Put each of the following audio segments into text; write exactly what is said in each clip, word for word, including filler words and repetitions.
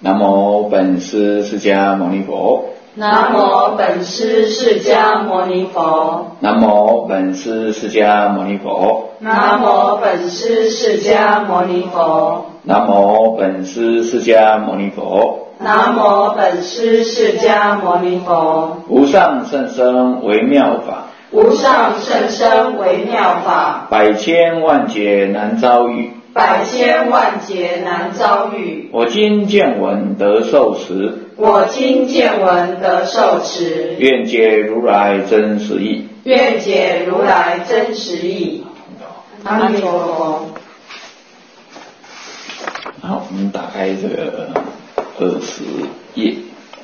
南无本师释迦牟尼佛。 南无本师释迦牟尼佛。 南无本师释迦牟尼佛。 南无本师释迦牟尼佛。 南无本师释迦牟尼佛。 南无本师释迦牟尼佛。 无上甚深微妙法。 无上甚深微妙法。 百千万劫难遭遇。 百千万劫难遭遇。 我今见闻得受持。 我今见闻得受持。 愿解如来真实义。 愿解如来真实义。阿弥陀佛。 好，我们打开这个二十页。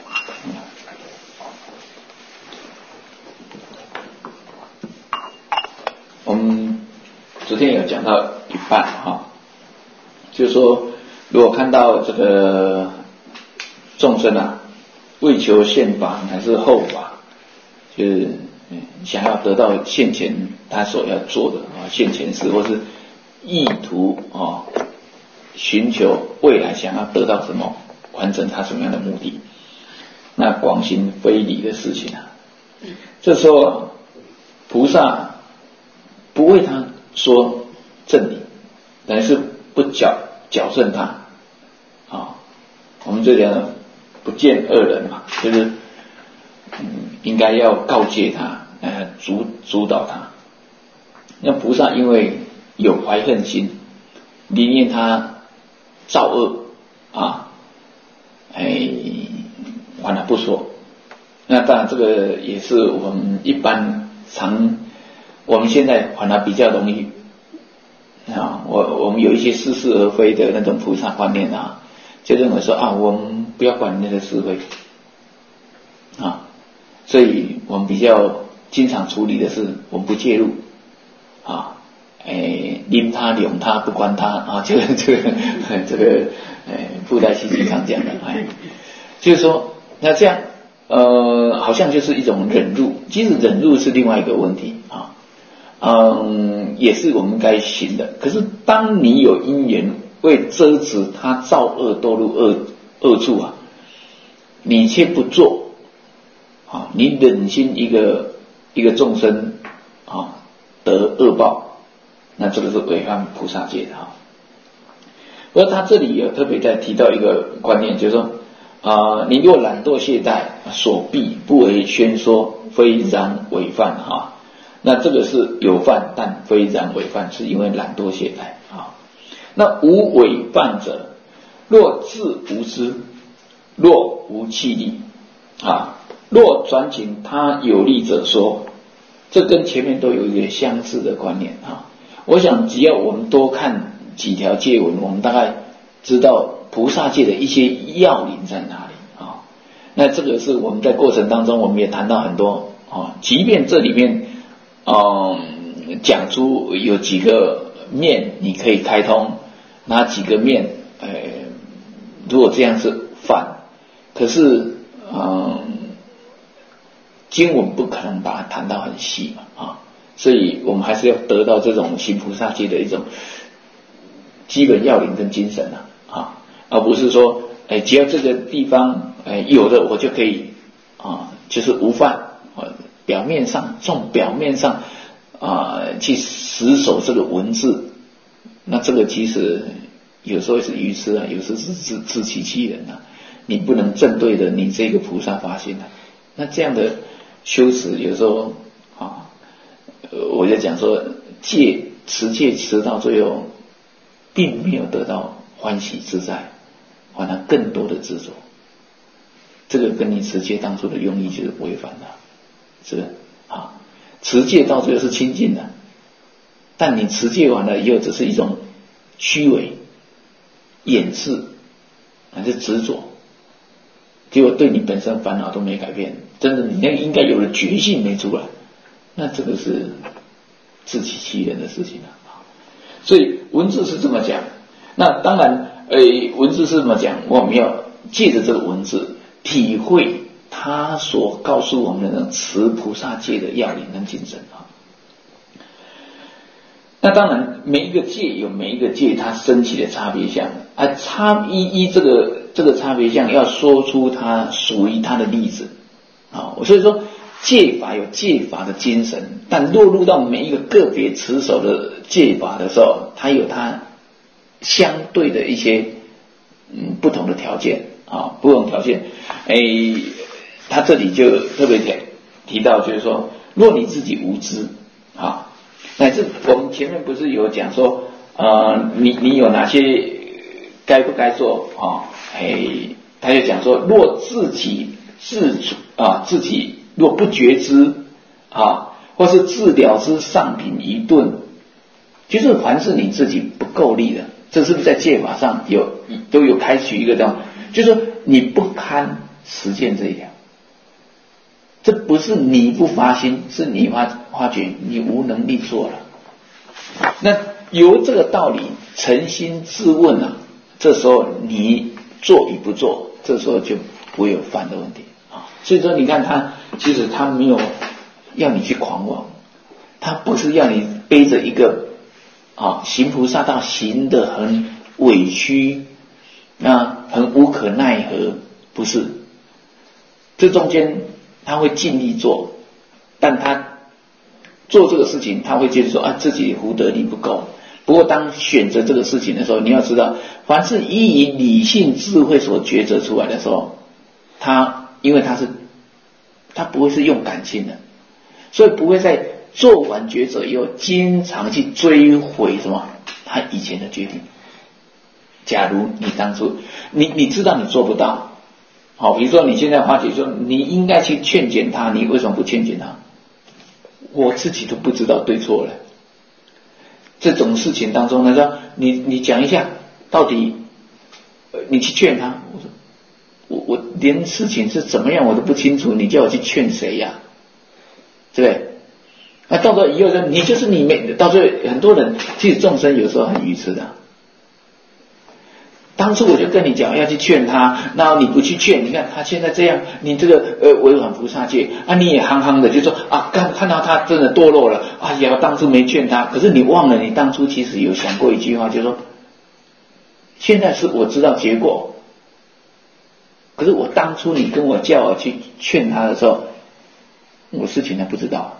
我们昨天有讲到一半哈，就是说，如果看到这个众生啊，为求现法还是后法，就是想要得到现前他所要做的啊现前事，或是意图啊寻求未来想要得到什么，完成他什么样的目的，那广行非理的事情啊，这时候菩萨不为他说正理，但是不矫矫正他啊。我们这里呢，不见恶人嘛，就是嗯，应该要告诫他，呃，主主导他。那菩萨因为有怀恨心，宁愿他造恶啊，哎，完了不说。那当然，这个也是我们一般常。我们现在反而比较容易啊，我我们有一些似是而非的那种菩萨观念啊，就认为说啊，我们不要管那个是非啊，所以我们比较经常处理的是我们不介入啊，哎，拎他领他不关他啊，这个这个这个哎，布袋戏经常讲的哎，就是说那这样呃，好像就是一种忍辱，其实忍辱是另外一个问题啊。嗯，也是我们该行的。可是当你有因缘为遮止他造恶堕入恶恶处啊，你却不做啊，你忍心一个一个众生啊得恶报，那这个是违反菩萨戒的啊。不过他这里有特别在提到一个观念，就是说啊、呃，你若懒惰懈怠，所必不为宣说，非然违犯哈。那这个是有犯，但非然违犯，是因为懒惰懈怠啊。那无违犯者，若自无知，若无气力啊，若转请他有利者说，这跟前面都有一个相似的观念啊。我想只要我们多看几条戒文，我们大概知道菩萨戒的一些要领在哪里啊。那这个是我们在过程当中，我们也谈到很多啊，即便这里面嗯，讲出有几个面你可以开通，哪几个面，呃，如果这样是犯，可是嗯，经文不可能把它谈到很细嘛啊，所以我们还是要得到这种行菩萨戒的一种基本要领跟精神啊，啊，而不是说，哎，只要这个地方哎有的我就可以啊，就是无犯啊。表面上从表面上啊、呃、去死守这个文字，那这个其实有时候是愚痴啊，有时候是自自欺欺人啊。你不能正对着你这个菩萨发心啊，那这样的修持有时候啊，我就讲说戒持戒持到最后，并没有得到欢喜自在，反而更多的执着。这个跟你持戒当初的用意就是违反的。是不是啊？持戒到最后是清净的，但你持戒完了以后，只是一种虚伪、掩饰，还是执着，结果对你本身烦恼都没改变。真的，你那应该有的觉性没出来，那这个是自欺欺人的事情了啊。所以文字是这么讲，那当然，诶，文字是这么讲，我们要借着这个文字体会他所告诉我们的持菩萨戒的要领跟精神啊。那当然，每一个戒有每一个戒它升起的差别相啊，差依依这个这个差别相要说出它属于它的例子啊。所以说戒法有戒法的精神，但落入到每一个个别持守的戒法的时候，它有它相对的一些嗯不同的条件啊，不同条件。诶，他这里就特别提提到，就是说，若你自己无知啊，乃至我们前面不是有讲说，呃，你你有哪些该不该做啊？诶，他就讲说，若自己自主啊，自己若不觉知啊，或是自了知上品一顿，就是凡是你自己不够力的，这是不是在戒法上有都有开启一个这样，就是说你不堪实践这一条，这不是你不发心，是你发发觉你无能力做了。那由这个道理诚心自问啊，这时候你做与不做，这时候就不会有犯的问题啊。所以说你看他其实他没有要你去狂妄，他不是要你背着一个啊行菩萨道行得很委屈，那很无可奈何，不是。这中间他会尽力做，但他做这个事情他会觉得说啊自己福德力不够。不过当选择这个事情的时候，你要知道，凡是依以理性智慧所抉择出来的时候，他因为他是他不会是用感情的，所以不会在做完抉择以后经常去追悔什么他以前的决定。假如你当初你你知道你做不到，好，比如说你现在发觉说你应该去劝谏他，你为什么不劝谏他？我自己都不知道对错了。这种事情当中呢，说你你讲一下，到底你去劝他，我说我我连事情是怎么样我都不清楚，你叫我去劝谁呀、啊？对不对？那到时候以后说你就是你没，到最后很多人其实众生有时候很愚痴的。当初我就跟你讲要去劝他，然后你不去劝，你看他现在这样，你这个呃违反菩萨戒啊，你也憨憨的就说啊，看看到他真的堕落了，哎呀，当初没劝他，可是你忘了你当初其实有想过一句话，就是说，现在是我知道结果，可是我当初你跟我叫我去劝他的时候，我事情还不知道。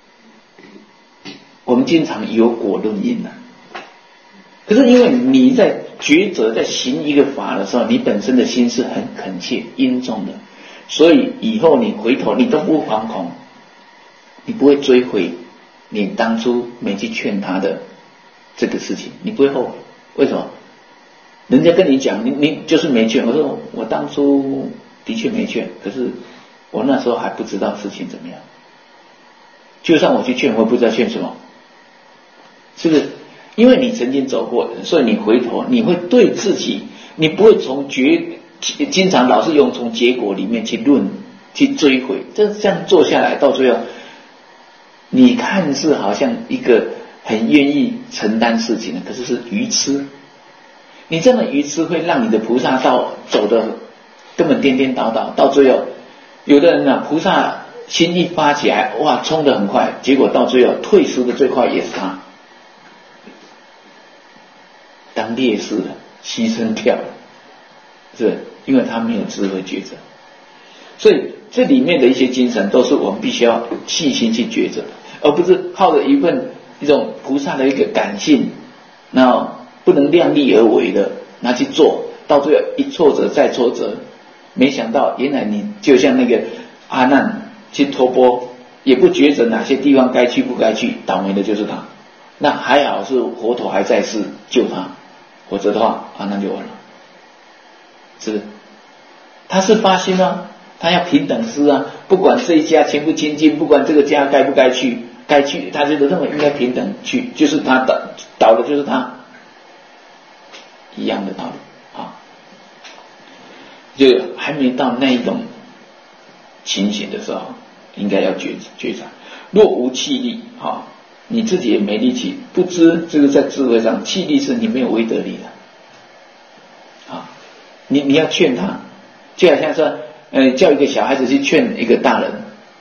我们经常有果论因啊，可是因为你在抉择在行一个法的时候，你本身的心是很恳切殷重的，所以以后你回头你都不惶恐，你不会追悔你当初没去劝他的这个事情，你不会后悔。为什么？人家跟你讲，你你就是没劝。我说我当初的确没劝，可是我那时候还不知道事情怎么样。就算我去劝，我也不知道劝什么，是不是？因为你曾经走过，所以你回头你会对自己，你不会从结，经常老是用从结果里面去论去追悔，这这样做下来到最后，你看似好像一个很愿意承担事情的，可是是愚痴。你这样的愚痴会让你的菩萨道走的根本颠颠倒倒，到最后有的人啊，菩萨心一发起来，哇，冲得很快，结果到最后退出的最快也是他。当烈士了，牺牲掉了，是因为他没有智慧抉择。所以这里面的一些精神都是我们必须要细心去抉择，而不是靠着一份一种菩萨的一个感性，那不能量力而为的拿去做，到最后一挫折再挫折，没想到原来你就像那个阿难去托钵，也不抉择哪些地方该去不该去，倒霉的就是他。那还好是佛陀还在世救他，否则的话阿难就完了。是不是？他是发心啊，他要平等施啊，不管这一家亲不亲近，不管这个家该不该去，该去他就认为应该平等去，就是他倒倒的就是他，一样的道理啊。就还没到那一种情形的时候，应该要觉觉察。若无气力啊，你自己也没力气，不知这个在智慧上，气力是你没有威德力的啊。你你要劝他，就好像说，呃，叫一个小孩子去劝一个大人，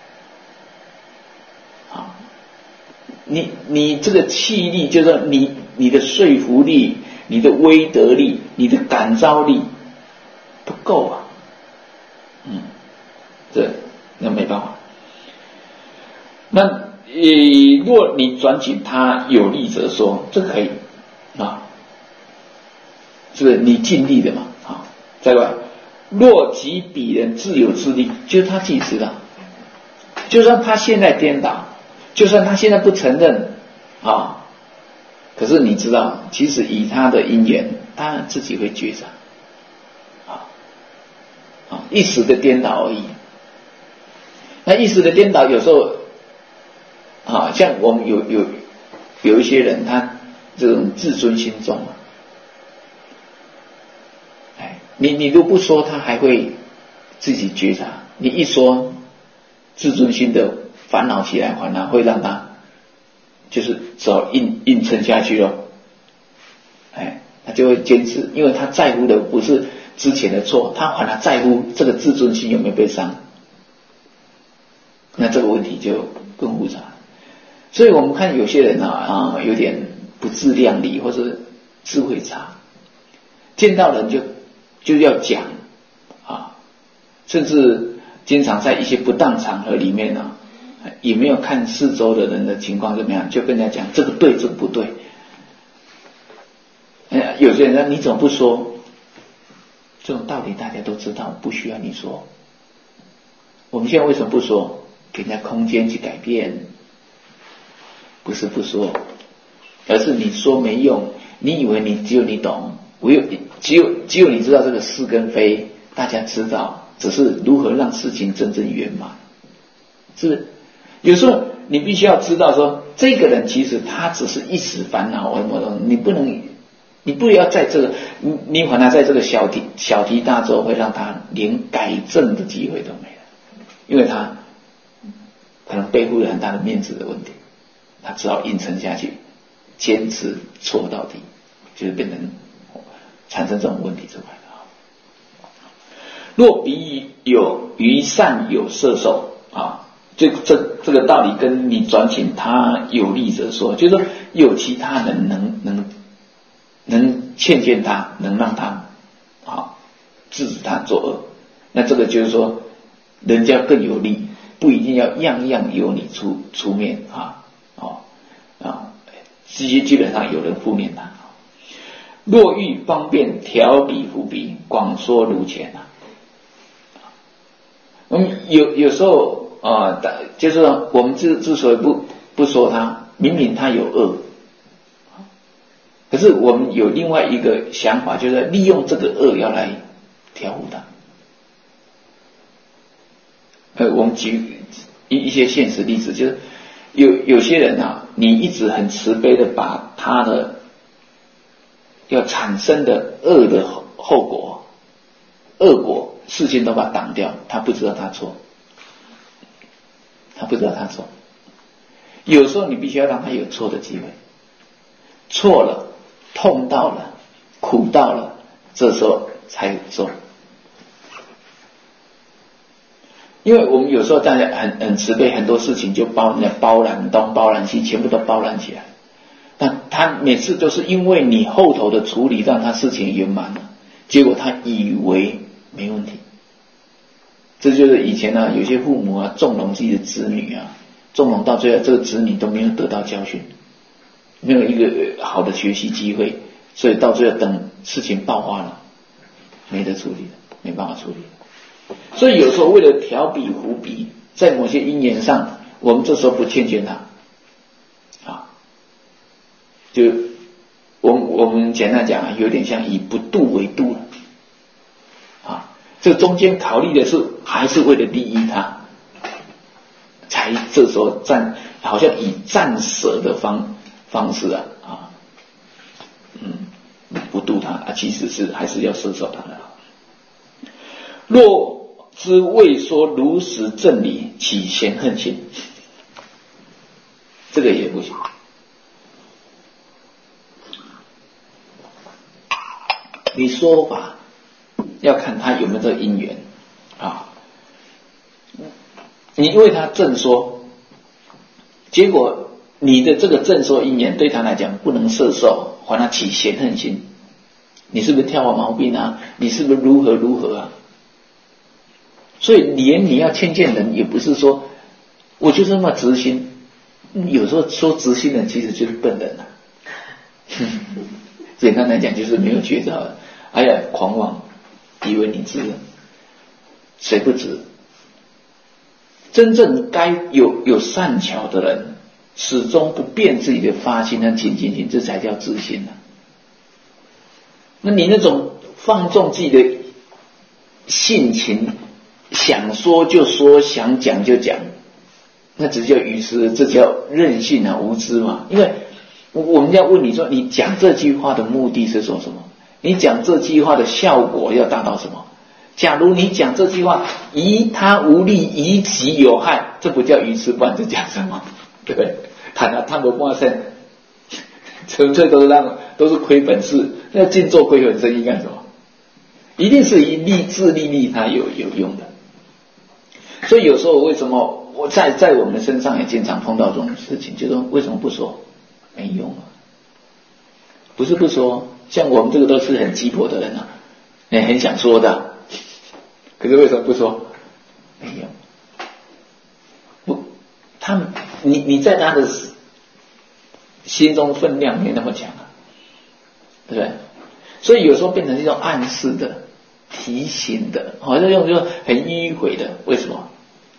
啊，你你这个气力，就是说你你的说服力、你的威德力、你的感召力不够啊，嗯，这那没办法。那呃，若你转紧他有利者说，这可以啊，是不是你尽力的嘛？啊，再来，若及彼人自有之力，就是他自己知道，就算他现在颠倒，就算他现在不承认啊，可是你知道，其实以他的因缘，他自己会觉察，啊啊，一时的颠倒而已。那一时的颠倒，有时候啊，像我们有有有一些人，他这种自尊心重啊，哎，你你都不说，他还会自己觉察；你一说，自尊心的烦恼起来，反而会让他就是只好硬硬撑下去了。哎，他就会坚持，因为他在乎的不是之前的错，他反而在乎这个自尊心有没有被伤。那这个问题就更复杂。所以我们看有些人啊啊，有点不自量力或者智慧差，见到人就就要讲啊，甚至经常在一些不当场合里面啊，也没有看四周的人的情况怎么样，就跟人家讲这个对，这个不对。哎，有些人说你怎么不说？这种道理大家都知道，不需要你说。我们现在为什么不说？给人家空间去改变。不是不说，而是你说没用，你以为你只有你懂，我有只有只有你知道这个是跟非，大家知道，只是如何让事情真正圆满，是不是？有时候你必须要知道说，这个人其实他只是一时烦恼，我我你不能，你不要在这个，你你反而在这个小题小题大做，会让他连改正的机会都没了，因为他可能背负了很大的面子的问题。他只好硬撑下去，坚持错到底，就是变成产生这种问题出来了。若彼有于善有摄受啊，这这这个道理跟你转请他有利者说，就是说有其他人能能能劝谏他，能让他啊制止他作恶，那这个就是说人家更有利，不一定要样样由你出出面啊。哦啊，基基本上有人负面他。若欲方便调彼伏彼，广说如前啊。我们有有时候啊，就是说我们之之所以不不说他，明明他有恶，可是我们有另外一个想法，就是利用这个恶要来调伏他。呃，我们举一一些现实例子，就是。有有些人啊，你一直很慈悲的把他的要产生的恶的后果、恶果事情都把它挡掉，他不知道他错，他不知道他错。有时候你必须要让他有错的机会，错了、痛到了、苦到了，这时候才做。因为我们有时候大家很很慈悲，很多事情就包包揽东包揽西，全部都包揽起来。但他每次都是因为你后头的处理，让他事情圆满了，结果他以为没问题。这就是以前啊，有些父母啊纵容自己的子女啊，纵容到最后，这个子女都没有得到教训，没有一个好的学习机会，所以到最后等事情爆发了，没得处理了，没办法处理了。所以有时候为了调彼伏彼，在某些因缘上，我们这时候不劝劝他，啊，就我们我们简单讲啊，有点像以不度为度了，啊，这中间考虑的是还是为了利益他，才这时候暂好像以暂舍的方方式啊啊，嗯，不度他啊，其实是还是要摄受他的。若知未说如实正理，起嫌恨心，这个也不行。你说法要看他有没有这个因缘啊。你为他正说，结果你的这个正说因缘对他来讲不能摄受，还他起嫌恨心， 你是不是挑我毛病啊？你是不是如何如何啊？所以连你要劝谏人，也不是说我就这么直心，有时候说直心人其实就是笨人啊。简单来讲就是没有觉照的，哎呀狂妄，以为你知，谁不知？真正该有有善巧的人，始终不变自己的发心和情境心，这才叫自心啊。那你那种放纵自己的性情，想说就说，想讲就讲，那只叫愚痴，这叫任性啊，无知嘛。因为我们要问你说，你讲这句话的目的是说什么？你讲这句话的效果要达到什么？假如你讲这句话疑他无利，疑己有害，这不叫愚痴，不然这讲什么？对不对？谈啊谈不挂身，纯粹都是让都是亏本事，那净做亏本生意干什么？一定是以利自利利他有有用的。所以有时候为什么我在在我们身上也经常碰到这种事情，就是说为什么不说？没用啊，不是不说，像我们这个都是很鸡婆的人啊，也很想说的，可是为什么不说？没用，不，他们你你在他的心中分量没那么强啊，对不对？所以有时候变成一种暗示的、提醒的，好像用就很迂回的，为什么？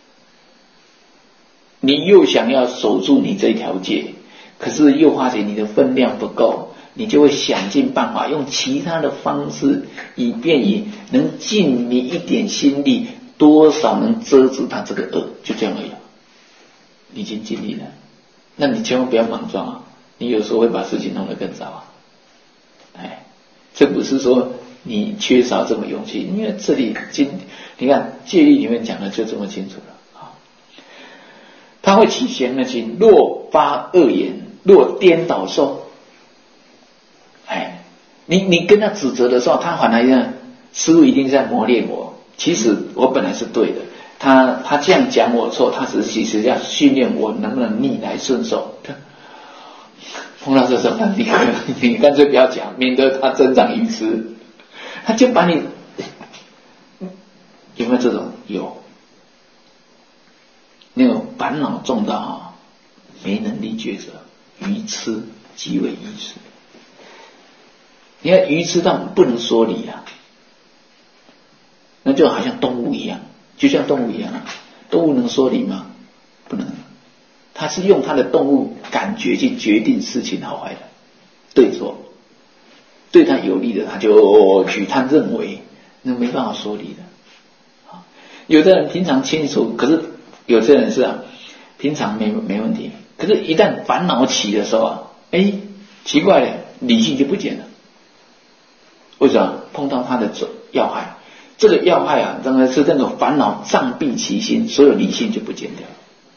你又想要守住你这条戒，可是又发觉你的分量不够，你就会想尽办法用其他的方式，以便于能尽你一点心力，多少能遮止他这个恶，就这样而已。你已经尽力了，那你千万不要莽撞啊！你有时候会把事情弄得更糟啊！哎，这不是说你缺少这么勇气，因为这里经你看戒律里面讲的就这么清楚了。他会起嫌恶心，若发恶言，若颠倒受，哎，你你跟他指责的时候，他反而呢，师父一定在磨练我。其实我本来是对的，他他这样讲我错，他只是其实要训练我能不能逆来顺受。碰到这种问题，你干脆不要讲，免得他增长愚痴。他就把你有没有这种？有。那种烦恼重到啊，没能力抉择，愚痴极为愚痴。你看愚痴到不能说理啊，那就好像动物一样，就像动物一样啊，动物能说理吗？不能。它是用它的动物感觉去决定事情好坏的，对错，对它有利的它就举他认为，那没办法说理的。有的人平常清楚，可是有些人是啊，平常没没问题，可是一旦烦恼起的时候啊，哎，奇怪了，理性就不见了。为什么？碰到他的要害，这个要害啊，当然是那种烦恼障蔽其心，所有理性就不见掉。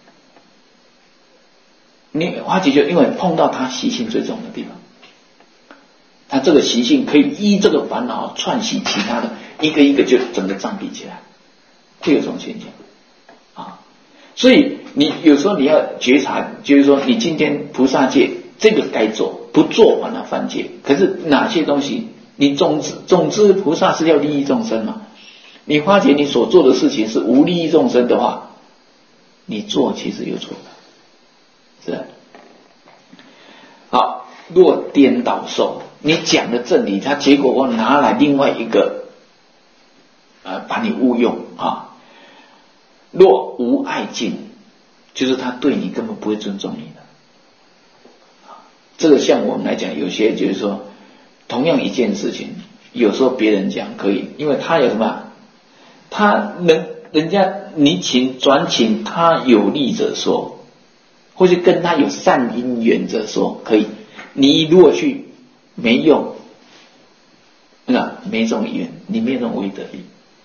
你花姐就因为碰到他习性最重的地方，他这个习性可以依这个烦恼串习其他的，一个一个就整个障蔽起来，会有这种现象啊。所以你有时候你要觉察，就是说你今天菩萨戒这个该做，不做反而犯戒。可是哪些东西，你总之总之菩萨是要利益众生嘛。你发觉你所做的事情是无利益众生的话，你做其实有错的，是吧？好，若颠倒受，你讲的正理，他结果我拿来另外一个，呃，把你误用啊。若无爱敬，就是他对你根本不会尊重你的。这个像我们来讲，有些就是说，同样一件事情，有时候别人讲可以，因为他有什么？他能人家你请转请他有利者说，或是跟他有善因缘者说可以。你如果去没用，那没这种缘，你没有这种威德力，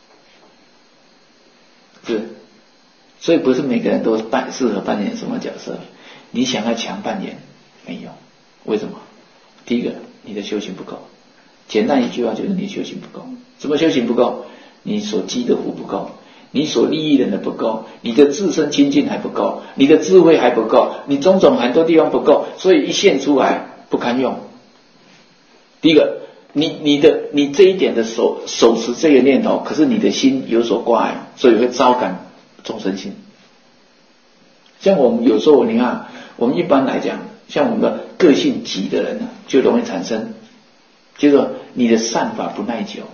是。所以不是每个人都扮适合扮演什么角色。你想要强扮演没用，为什么？第一个，你的修行不够。简单一句话就是你修行不够。什么修行不够？你所积的福不够，你所利益人的不够，你的自身清净还不够，你的智慧还不够，你种种很多地方不够，所以一现出来不堪用。第一个， 你你的你这一点的手手持这个念头，可是你的心有所挂碍，所以会招感众生心。像我们有时候你看，我们一般来讲，像我们的个性急的人呢，就容易产生，就是说你的善法不耐久，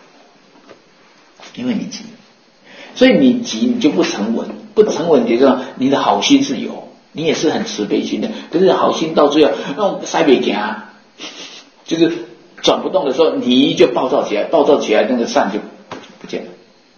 因为你急，所以你急你就不沉稳，不沉稳就是说你的好心是有，你也是很慈悲心的，可是好心到最后那种塞北行，就是转不动的时候，你就暴躁起来，暴躁起来那个善就不见了。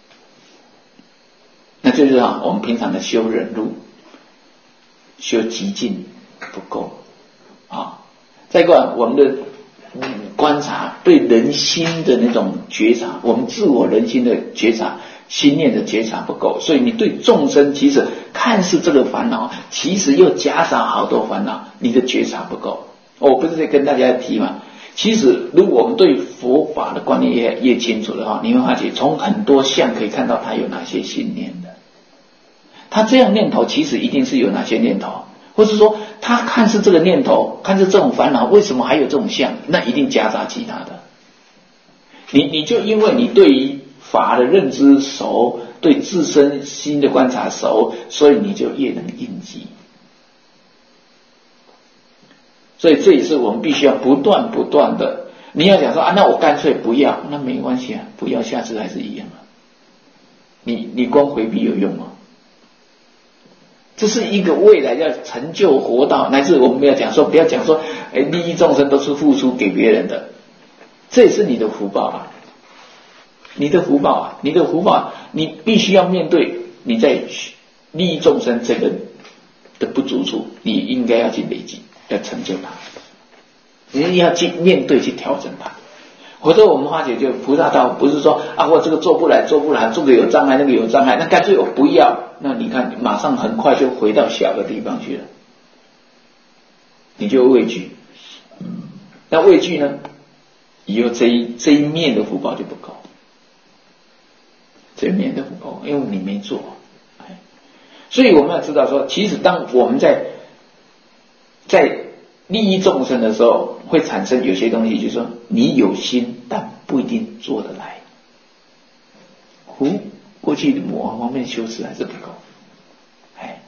那就是啊，我们平常的修忍辱、修极静不够啊。再过来，我们的观察对人心的那种觉察，我们自我人心的觉察、心念的觉察不够，所以你对众生其实看似这个烦恼，其实又夹杂好多烦恼，你的觉察不够。我不是在跟大家提嘛，其实如果我们对佛法的观念越越清楚的话，你会发觉从很多项可以看到他有哪些信念的，他这样念头其实一定是有哪些念头，或是说他看似这个念头，看似这种烦恼，为什么还有这种相？那一定夹杂其他的。你你就因为你对于法的认知熟，对自身心的观察熟，所以你就越能应机。所以这也是我们必须要不断不断的。你要讲说啊，那我干脆不要，那没关系啊，不要下次还是一样啊。你你光回避有用吗？这是一个未来要成就活道，乃至我们要讲说，不要讲说，哎，利益众生都是付出给别人的，这也是你的福报啊，你的福报啊，你的福报，你必须要面对你在利益众生这个的不足处，你应该要去累积，要成就它，你要去面对，去调整它。否则我们化解就菩萨道，不是说啊我这个做不来做不来，这个有障碍那个有障碍，那干脆我不要，那你看马上很快就回到小的地方去了，你就畏惧。那畏惧呢，以后这一这一面的福报就不够，这一面的福报，因为你没做。所以我们要知道说，其实当我们在在利益众生的时候，会产生有些东西，就是说你有心，但不一定做得来。胡过去某方面修持还是不够，哎，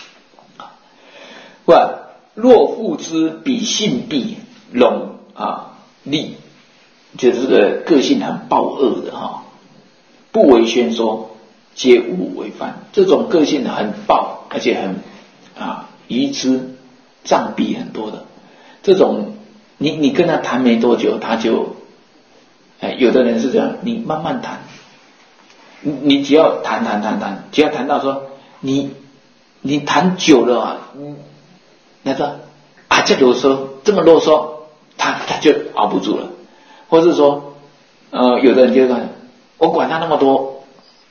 不，若复之，彼性必冗啊利，就是这个个性很暴恶的哈，不为宣说，皆无为犯。这种个性很暴，而且很啊愚痴、障蔽很多的。这种你你跟他谈没多久，他就，哎，有的人是这样，你慢慢谈，你你只要谈谈谈谈，只要谈到说你你谈久了啊，嗯，那个啊这啰嗦这么啰嗦，他他就熬不住了，或是说呃有的人就说，我管他那么多，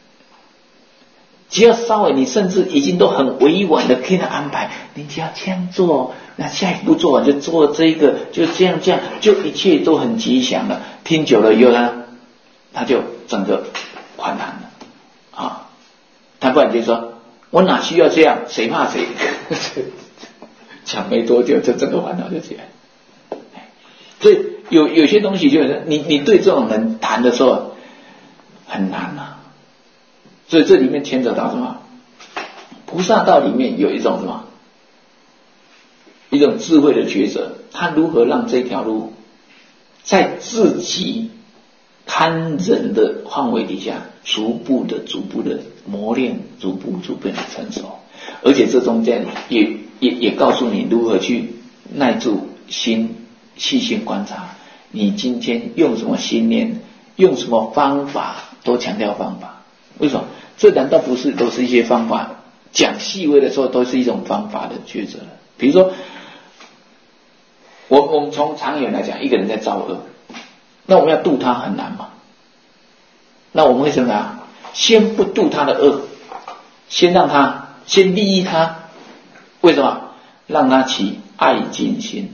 只要稍微你甚至已经都很委婉的给他安排，你只要这样做。那下一步做完就做这一个，就这样这样，就一切都很吉祥了。听久了以后呢，他就整个款难了啊！他不然就说，我哪需要这样？谁怕谁？讲没多久，这整个烦恼就起来。所以有有些东西就是你你对这种人谈的时候很难啊。所以这里面牵扯到什么？菩萨道里面有一种什么？一种智慧的抉择，他如何让这条路在自己堪忍的范围底下，逐步的、逐步的磨练，逐步、逐步的成熟。而且这中间也也也告诉你如何去耐住心，细心观察。你今天用什么心念，用什么方法，都强调方法。为什么？这难道不是都是一些方法？讲细微的时候，都是一种方法的抉择。比如说。我我们从长远来讲，一个人在造恶，那我们要度他很难嘛？那我们会怎么样？先不度他的恶，先让他先利益他，为什么？让他起爱敬心。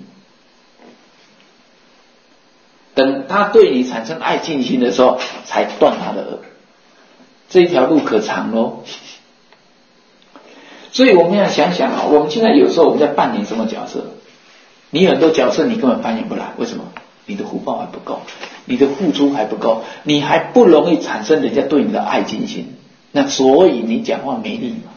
等他对你产生爱敬心的时候，才断他的恶。这一条路可长咯。所以我们要想想啊，我们现在有时候我们在扮演什么角色？你很多角色你根本扮演不来，为什么？ 你的福报还不够，你的付出还不够，你还不容易产生人家对你的爱敬心，那所以你讲话没力嘛。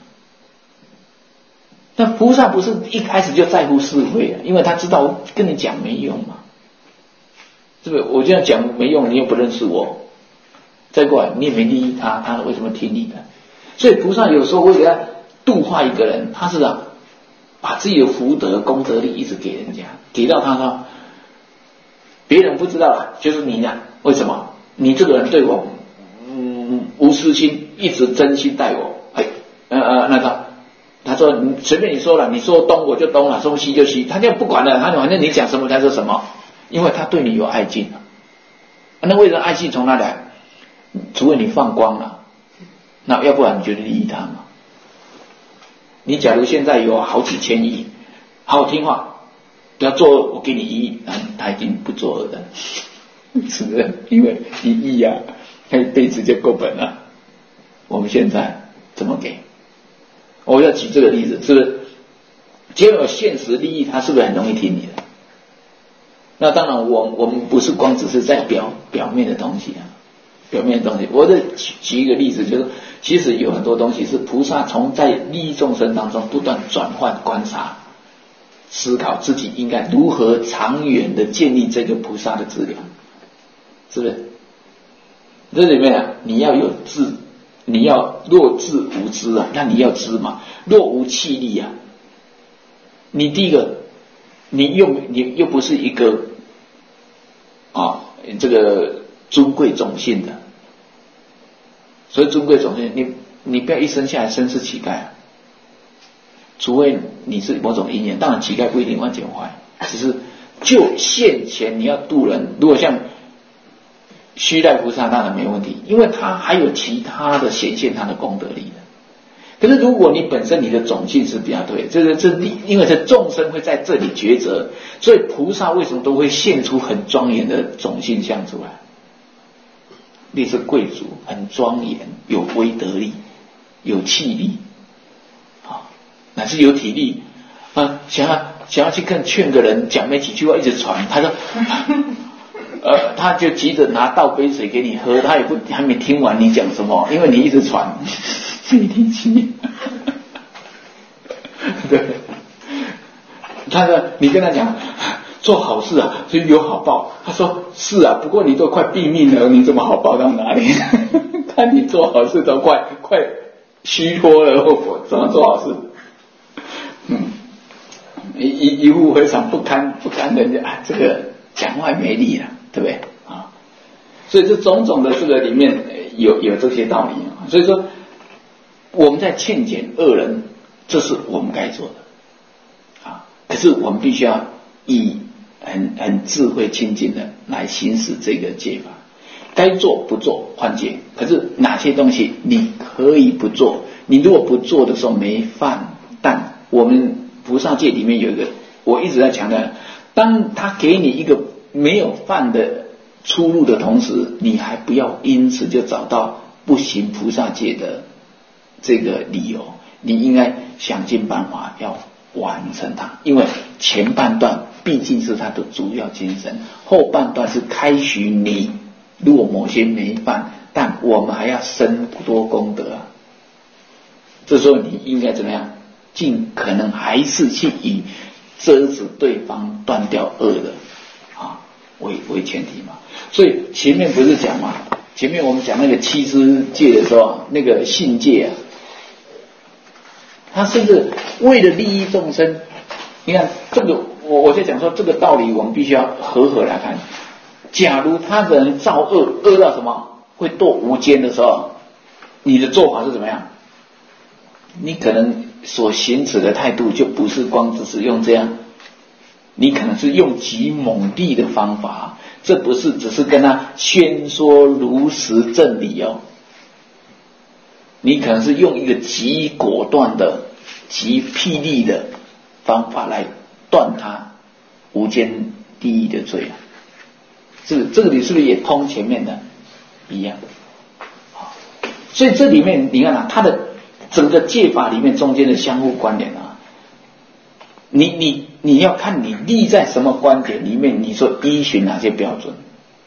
那菩萨不是一开始就在乎是非啊，因为他知道跟你讲没用嘛，是不是？我这样讲没用，你又不认识我，再过来你也没利益他，他为什么听你的？所以菩萨有时候为了要度化一个人，他是啊，把自己的福德功德力一直给人家，给到他说别人不知道了，就是你呀。为什么？你这个人对我嗯无私心，一直真心待我。哎，呃呃那个他说你随便你说了，你说东我就东了，说西就西，他就不管了，他反正你讲什么他说什么，因为他对你有爱敬。那为了爱敬从哪来？除非你放光了，那要不然你就利益他嘛。你假如现在有好几千亿，好听话，不要做我给你一亿，他已经不作恶的，是不是？因为一亿啊，他一辈子就够本了。我们现在怎么给？我要举这个例子，是不是？结果现实利益，他是不是很容易听你的？那当然我，我我们不是光只是在表表面的东西啊，表面的东西。我再举举一个例子，就是其实有很多东西是菩萨从在利益众生当中不断转换、观察、思考自己应该如何长远的建立这个菩萨的资粮，是不是？这里面啊，你要有智，你要若智无知啊，那你要知嘛。若无气力啊，你第一个，你又你又不是一个啊这个尊贵种姓的，所以尊贵种姓，你你不要一生下来生是乞丐啊，除非你是某种因缘，当然乞丐不一定完全坏，只是就现前你要度人，如果像须赖菩萨当然没问题，因为他还有其他的显现他的功德力的。可是如果你本身你的种性是比较对，这个这因为这众生会在这里抉择，所以菩萨为什么都会现出很庄严的种性相出来？你是贵族，很庄严，有威德力，有气力，啊，乃至有体力啊，想要想要去跟劝个人讲没几句话，一直传，他说。呃，他就急着拿倒杯水给你喝，他也不还没听完你讲什么，因为你一直传，没力气。对，他呢，你跟他讲做好事啊，所以有好报。他说是啊，不过你都快毙命了，你怎么好报到哪里？看你做好事都快快虚脱了，我怎么做好事？嗯，一一一副非常不堪不堪人家啊，这个讲话没力了。对不对啊？所以这种种的这个里面有有这些道理啊。所以说我们在劝减恶人，这是我们该做的啊。可是我们必须要以很很智慧清净的来行使这个戒法，该做不做换戒。可是哪些东西你可以不做？你如果不做的时候没犯，但我们菩萨戒里面有一个，我一直在强调，当他给你一个没有犯的出路的同时，你还不要因此就找到不行菩萨戒的这个理由，你应该想尽办法要完成它，因为前半段毕竟是它的主要精神，后半段是开许你如果某些没犯，但我们还要生多功德啊，这时候你应该怎么样？尽可能还是去以遮止对方断掉恶的啊为为前提嘛。所以前面不是讲嘛，前面我们讲那个七支戒的时候，那个信戒啊，他甚至为了利益众生，你看这个我我在讲说这个道理，我们必须要合合来看。假如他人造恶，恶到什么会堕无间的时候，你的做法是怎么样？你可能所行持的态度就不是光只是用这样，你可能是用极猛力的方法，这不是只是跟他宣说如实正理哦，你可能是用一个极果断的极霹雳的方法来断他无间地狱的罪啊。这这个你是不是也通前面的一样？所以这里面你看啊，它的整个戒法里面中间的相互关联啊，你你你要看你立在什么观点里面，你说依循哪些标准。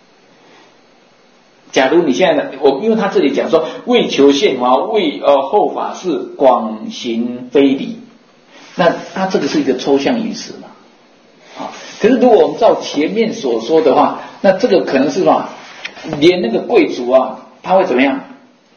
假如你现在的我，因为他这里讲说为求宪法，为呃后法是广行非礼，那他这个是一个抽象语词嘛，啊，可是如果我们照前面所说的话，那这个可能是什么？连那个贵族啊，他会怎么样？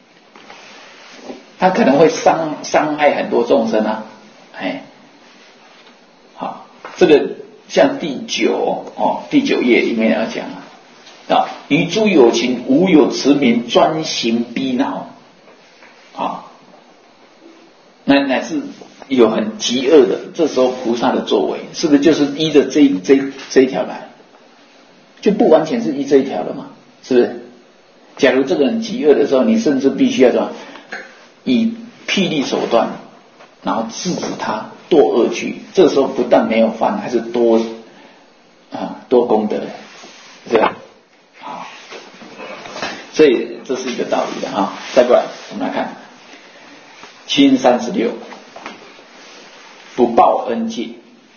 他可能会伤伤害很多众生啊，哎，好，这个像第九哦第九页里面要讲啊。啊，与诸有情，无有慈悯，专行逼恼，啊，乃乃是有很极恶的，这时候菩萨的作为，是不是就是依着这这这一条来？就不完全是依这一条了嘛，是不是？假如这个人极恶的时候，你甚至必须要什么，以霹雳手段，然后制止他堕恶趣，这时候不但没有犯，还是多啊多功德，是吧？所以这是一个道理的啊。再过来，我们来看七三十六，不报恩戒。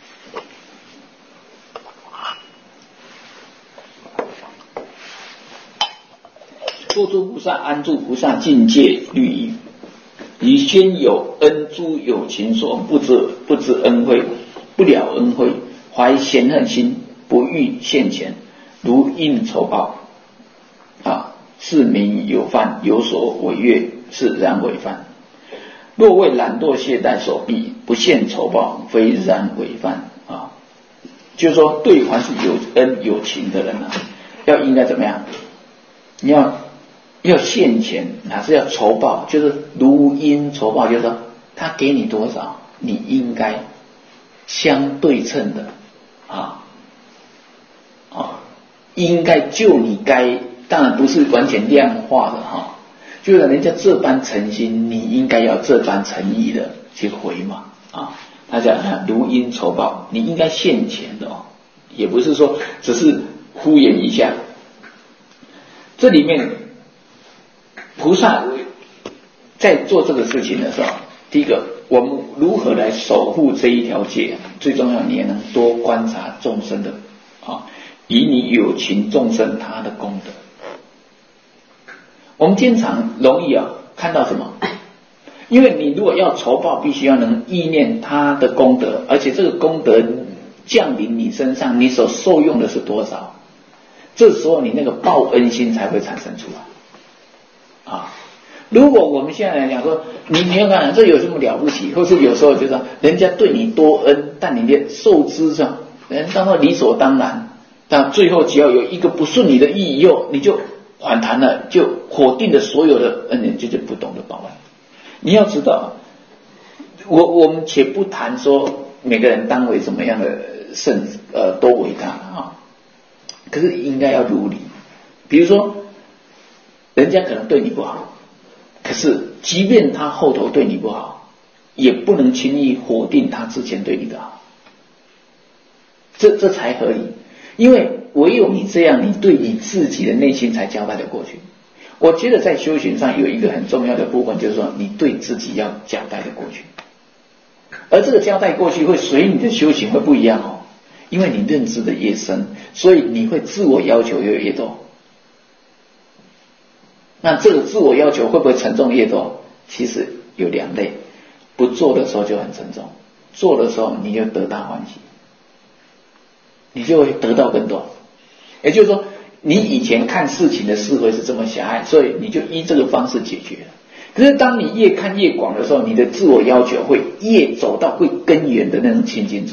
多诸菩萨安住菩萨境界律仪，以先有恩诸有情所不知不知恩惠，不了恩惠，怀嫌恨心，不欲现前，如应酬报啊。是名有犯，有所违越，是然违犯。若为懒惰懈怠所逼，不现酬报，非然违犯啊。就是说，对凡是有恩有情的人啊，要应该怎么样？你要要现前，哪是要酬报？就是如因酬报，就是说他给你多少，你应该相对称的啊啊，应该就你该。当然不是完全量化的哈，就是人家这般诚心，你应该要这般诚意的去回嘛啊。他讲如因酬报，你应该现前的哦，也不是说只是敷衍一下。这里面菩萨在做这个事情的时候，第一个，我们如何来守护这一条戒？最重要，你也能多观察众生的啊，以你有情众生他的功德。我们经常容易啊看到什么？因为你如果要酬报，必须要能意念他的功德，而且这个功德降临你身上，你所受用的是多少？这时候你那个报恩心才会产生出来啊！如果我们现在来讲说，你你要看这有什么了不起，或是有时候就是说人家对你多恩，但你的受之上，人当作理所当然，但最后只要有一个不顺你的意以后，你就反弹了，就否定了所有的恩，这就不懂得报恩。你要知道，我我们且不谈说每个人当为什么样的圣呃多伟大啊，可是应该要如理。比如说，人家可能对你不好，可是即便他后头对你不好，也不能轻易否定他之前对你的好，这这才合理。因为唯有你这样，你对你自己的内心才交代得过去。我觉得在修行上有一个很重要的部分，就是说你对自己要交代得过去，而这个交代过去会随你的修行会不一样哦，因为你认知的越深，所以你会自我要求越越多。那这个自我要求会不会沉重越多？其实有两类，不做的时候就很沉重，做的时候你就得大欢喜，你就会得到更多。也就是说，你以前看事情的思维是这么狭隘，所以你就依这个方式解决。可是当你越看越广的时候，你的自我要求会越走到会根源的那种清净处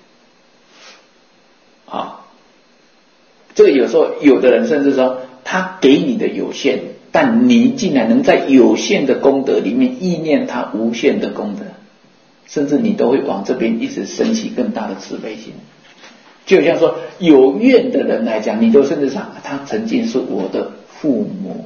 啊。这个有时候有的人甚至说，他给你的有限，但你竟然能在有限的功德里面意念他无限的功德，甚至你都会往这边一直升起更大的慈悲心。就像说有怨的人来讲，你都甚至想他曾经是我的父母，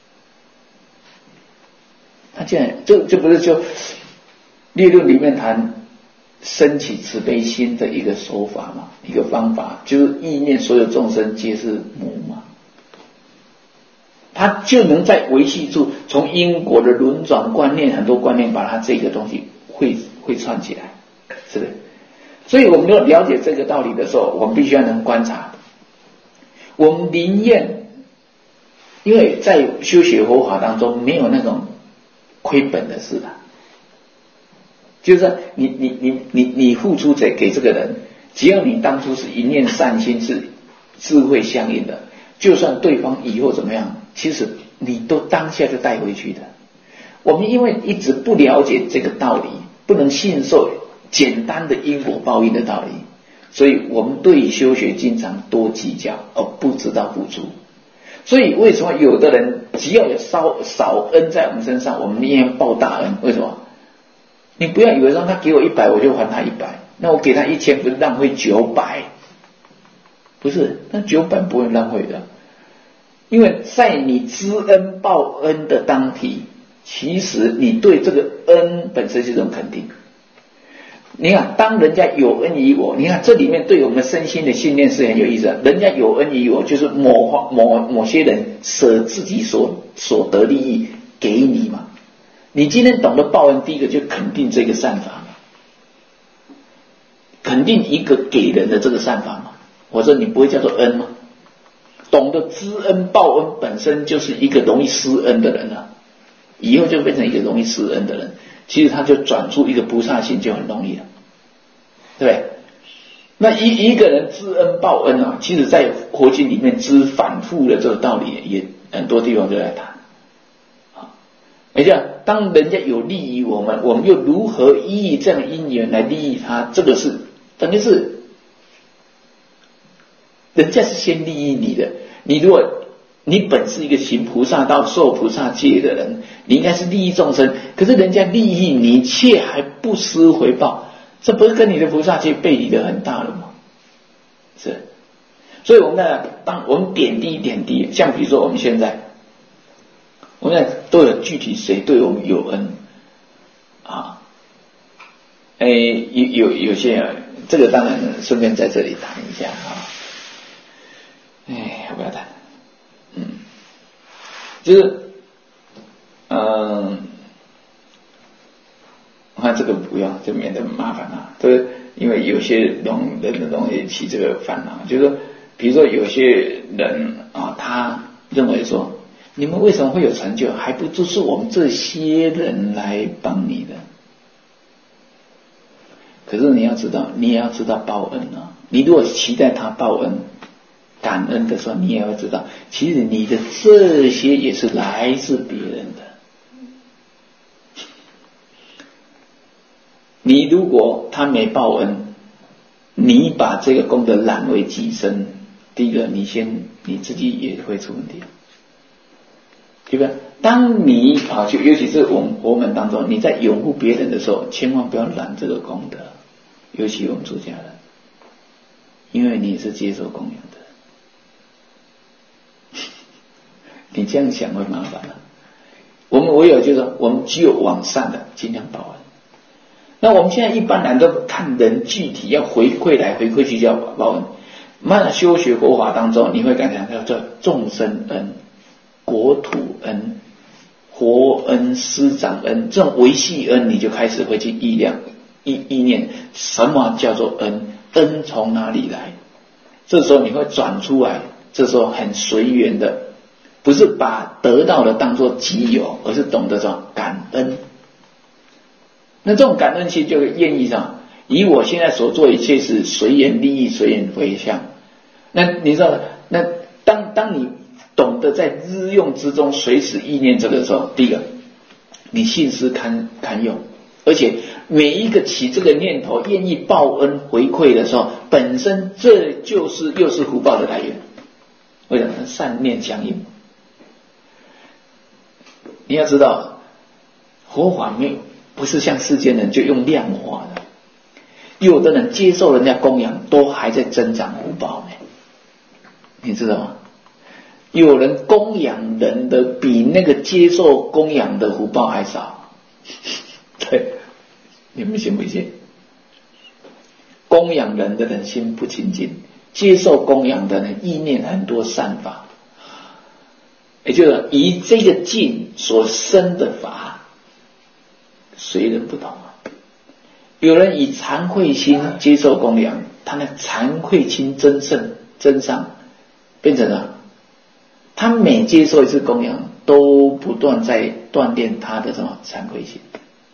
他竟然这这不是就列论里面谈升起慈悲心的一个手法嘛，一个方法，就是意念所有众生皆是母嘛，他就能在维系住从因果的轮转观念，很多观念把他这个东西会会串起来，是不是？ 所以我们如果了解这个道理的时候，我们必须要能观察。我们宁愿，因为在修学佛法当中没有那种亏本的事啊，就是说你你你你你付出给给这个人，只要你当初是一念善心，是智慧相应的，就算对方以后怎么样，其实你都当下就带回去的。我们因为一直不了解这个道理，不能信受简单的因果报应的道理，所以我们对修学经常多计较，而不知道付出。所以为什么有的人只要有少少恩在我们身上，我们宁愿报大恩？为什么？你不要以为说他给我一百，我就还他一百，那我给他一千，不是浪费九百？不是，那九百不会浪费的，因为在你知恩报恩的当体，其实你对这个恩本身是一种肯定。你看，当人家有恩于我，你看这里面对我们身心的训练是很有意思的。人家有恩于我，就是某某某些人舍自己所所得利益给你嘛。你今天懂得报恩，第一个就肯定这个善法嘛，肯定一个给人的这个善法嘛。我说你不会叫做恩吗？懂得知恩报恩本身就是一个容易施恩的人啊，以后就变成一个容易施恩的人。其实他就转出一个菩萨心就很容易了，对不对？那一一个人知恩报恩啊，其实在佛经里面知反复的这个道理也很多地方都在谈啊。也就当人家有利于我们，我们又如何依这样的因缘来利益他？这个是等于是人家是先利益你的，你如果你本是一个行菩萨道受菩萨戒的人，你应该是利益众生，可是人家利益你却还不施回报，这不是跟你的菩萨戒背离的很大了吗？是，所以我们呢，当我们点滴点滴，像比如说我们现在我们现在都有具体谁对我们有恩啊？哎，有有有些人，这个当然顺便在这里谈一下啊。哎，要不要谈？嗯，就是，嗯，我看这个不用，就免得麻烦啊。这个因为有些人人的容易起这个烦恼，就是说，比如说有些人啊，他认为说，你们为什么会有成就，还不就是我们这些人来帮你的？可是你要知道，你也要知道报恩啊。你如果期待他报恩、感恩的时候，你也要知道，其实你的这些也是来自别人的。你如果他没报恩，你把这个功德揽为己身，第一个你先你自己也会出问题，对不对？当你啊，就尤其是我们佛门当中，你在拥护别人的时候，千万不要揽这个功德，尤其我们出家人，因为你是接受供养的。你这样想会麻烦了。我们唯有就是说，我们只有往善的尽量报恩。那我们现在一般人都看人具体要回馈来回馈去叫报恩。慢修学佛法当中，你会感觉到叫众生恩、国土恩、佛恩、师长恩，这种维系恩，你就开始会去意量意意念什么叫做恩，恩从哪里来？这时候你会转出来，这时候很随缘的。不是把得到的当作己有，而是懂得这种感恩。那这种感恩心就愿意上，以我现在所做一切是随缘利益，随缘回向。那你知道，那当当你懂得在日用之中随时意念这个时候，第一个，你信思堪堪用，而且每一个起这个念头愿意报恩回馈的时候，本身这就是又是福报的来源。为什么？善念相应。你要知道，佛法没有不是像世间人就用量化的，有的人接受人家供养，都还在增长福报呢，你知道吗？有人供养人的比那个接受供养的福报还少，对，你们信不信？供养人的人心不清净，接受供养的人意念很多善法。也就是以这个境所生的法，随人不同啊。 有人以惭愧心接受供养，他的惭愧心增盛增上，变成了他每接受一次供养，都不断在锻炼他的什么惭愧心。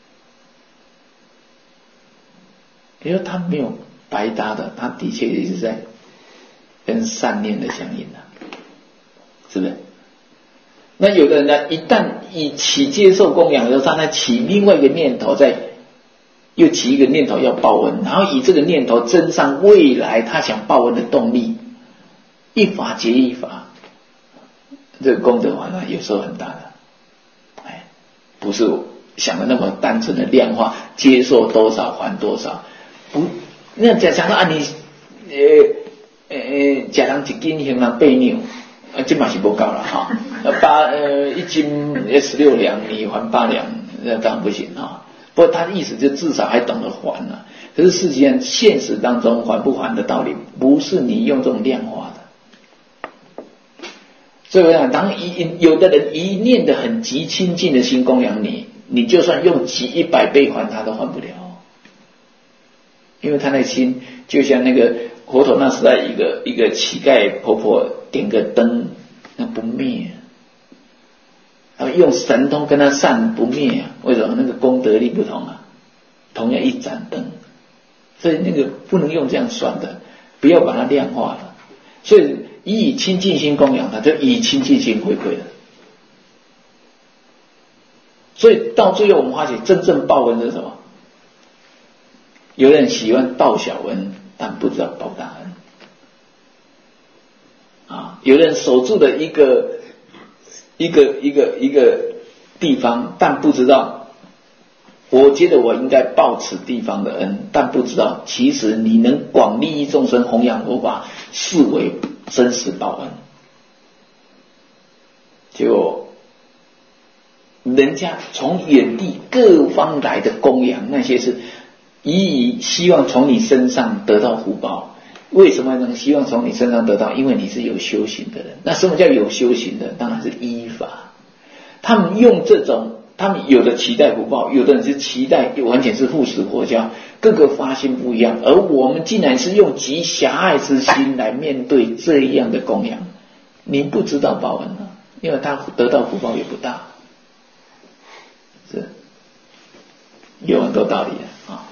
也就是他没有白搭的，他的确也是在跟善念的相应的，是不是？那有的人呢，一旦一起接受供养的时候，他再起另外一个念头，再又起一个念头要报恩，然后以这个念头增上未来他想报恩的动力，一法接一法，这个功德完了有时候很大的，哎，不是想的那么单纯的量化，接受多少还多少，不，那讲讲到啊，你呃呃，假人一斤，行人八两。啊，这嘛是不够了哈，八呃一斤十六两，你还八两，那当然不行啊。不过他的意思就至少还懂得还了。可是实际上现实当中还不还的道理，不是你用这种量化的。所以我想，当一有的人一念的很极亲近的心供养你，你就算用极一百倍还他都还不了，因为他那心就像那个佛陀那时代一个一个乞丐婆婆。点个灯，那不灭，啊，用神通跟他散不灭啊？为什么？那个功德力不同啊，同样一盏灯，所以那个不能用这样算的，不要把它量化了。所以以亲近心供养他，就以亲近心回馈了。所以到最后我们发现，真正报恩是什么？有人喜欢报小恩，但不知道报大恩。啊，有人守住的一个一个一个一个地方，但不知道，我觉得我应该报此地方的恩，但不知道，其实你能广利益众生，弘扬佛法，视为真实报恩。结果人家从远地各方来的供养，那些是以希望从你身上得到福报。为什么能希望从你身上得到？因为你是有修行的人。那什么叫有修行的？当然是依法。他们用这种，他们有的期待福报，有的人是期待完全是护持佛教，各个发心不一样。而我们竟然是用极狭隘之心来面对这样的供养，你不知道报恩了，因为他得到福报也不大，是有很多道理的啊。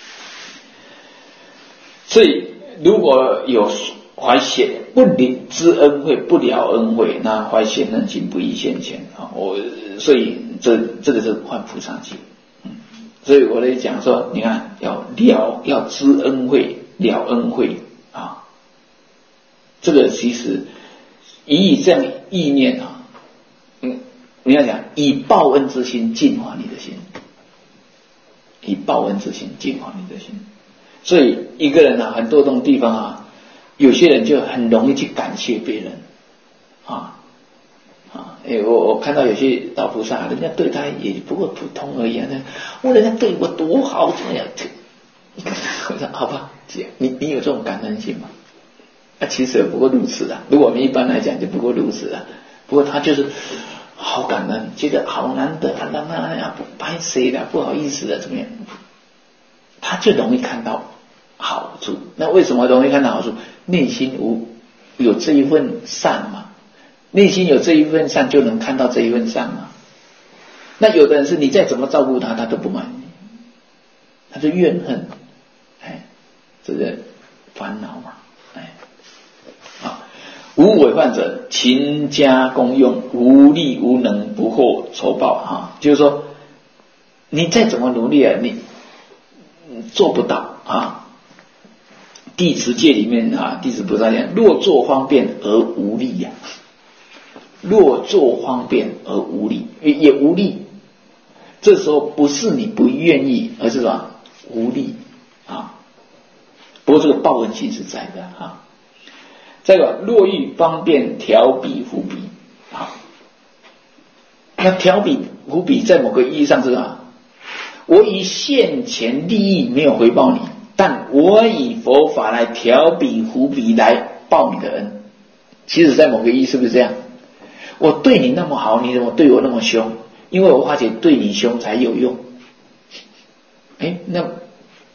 所以如果有怀显不知恩惠不了恩惠，那怀显恩心不宜现前啊。我所以这这个是换菩萨戒。嗯，所以我来讲说，你看要了要知恩惠了恩惠啊，这个其实以这样意念啊，嗯，你要讲以报恩之心净化你的心，以报恩之心净化你的心。所以一个人啊，很多种地方啊，有些人就很容易去感谢别人啊啊！哎，我我看到有些老菩萨，人家对他也不过普通而已啊，我人家对我多好，怎么样？我说好吧，你你有这种感恩心吗？啊，其实也不过如此啊。如果我们一般来讲，就不过如此啊。不过他就是好感恩，觉得好难得啊，让他呀不拍谁的，不好意思的，怎么样？他就容易看到好处。那为什么容易看到好处？内心无有这一份善嘛，内心有这一份善，就能看到这一份善嘛。那有的人是你再怎么照顾他，他都不满意，他就怨恨，哎，这个烦恼嘛，哎，啊，无违犯者，勤加功用，无力无能，不获酬报啊。就是说，你再怎么努力啊，你做不到啊！地持戒里面啊，地持菩萨讲：若作方便而无力呀、啊，若作方便而无力，也也无力。这时候不是你不愿意，而是什么？无力啊！不过这个报恩心是在的啊。再一个，若欲方便调彼伏彼啊，那调彼伏彼在某个意义上是什么？我以现前利益没有回报你，但我以佛法来调彼伏彼来报你的恩。其实在某个意义是不是这样？我对你那么好，你怎么对我那么凶？因为我发觉对你凶才有用。哎，那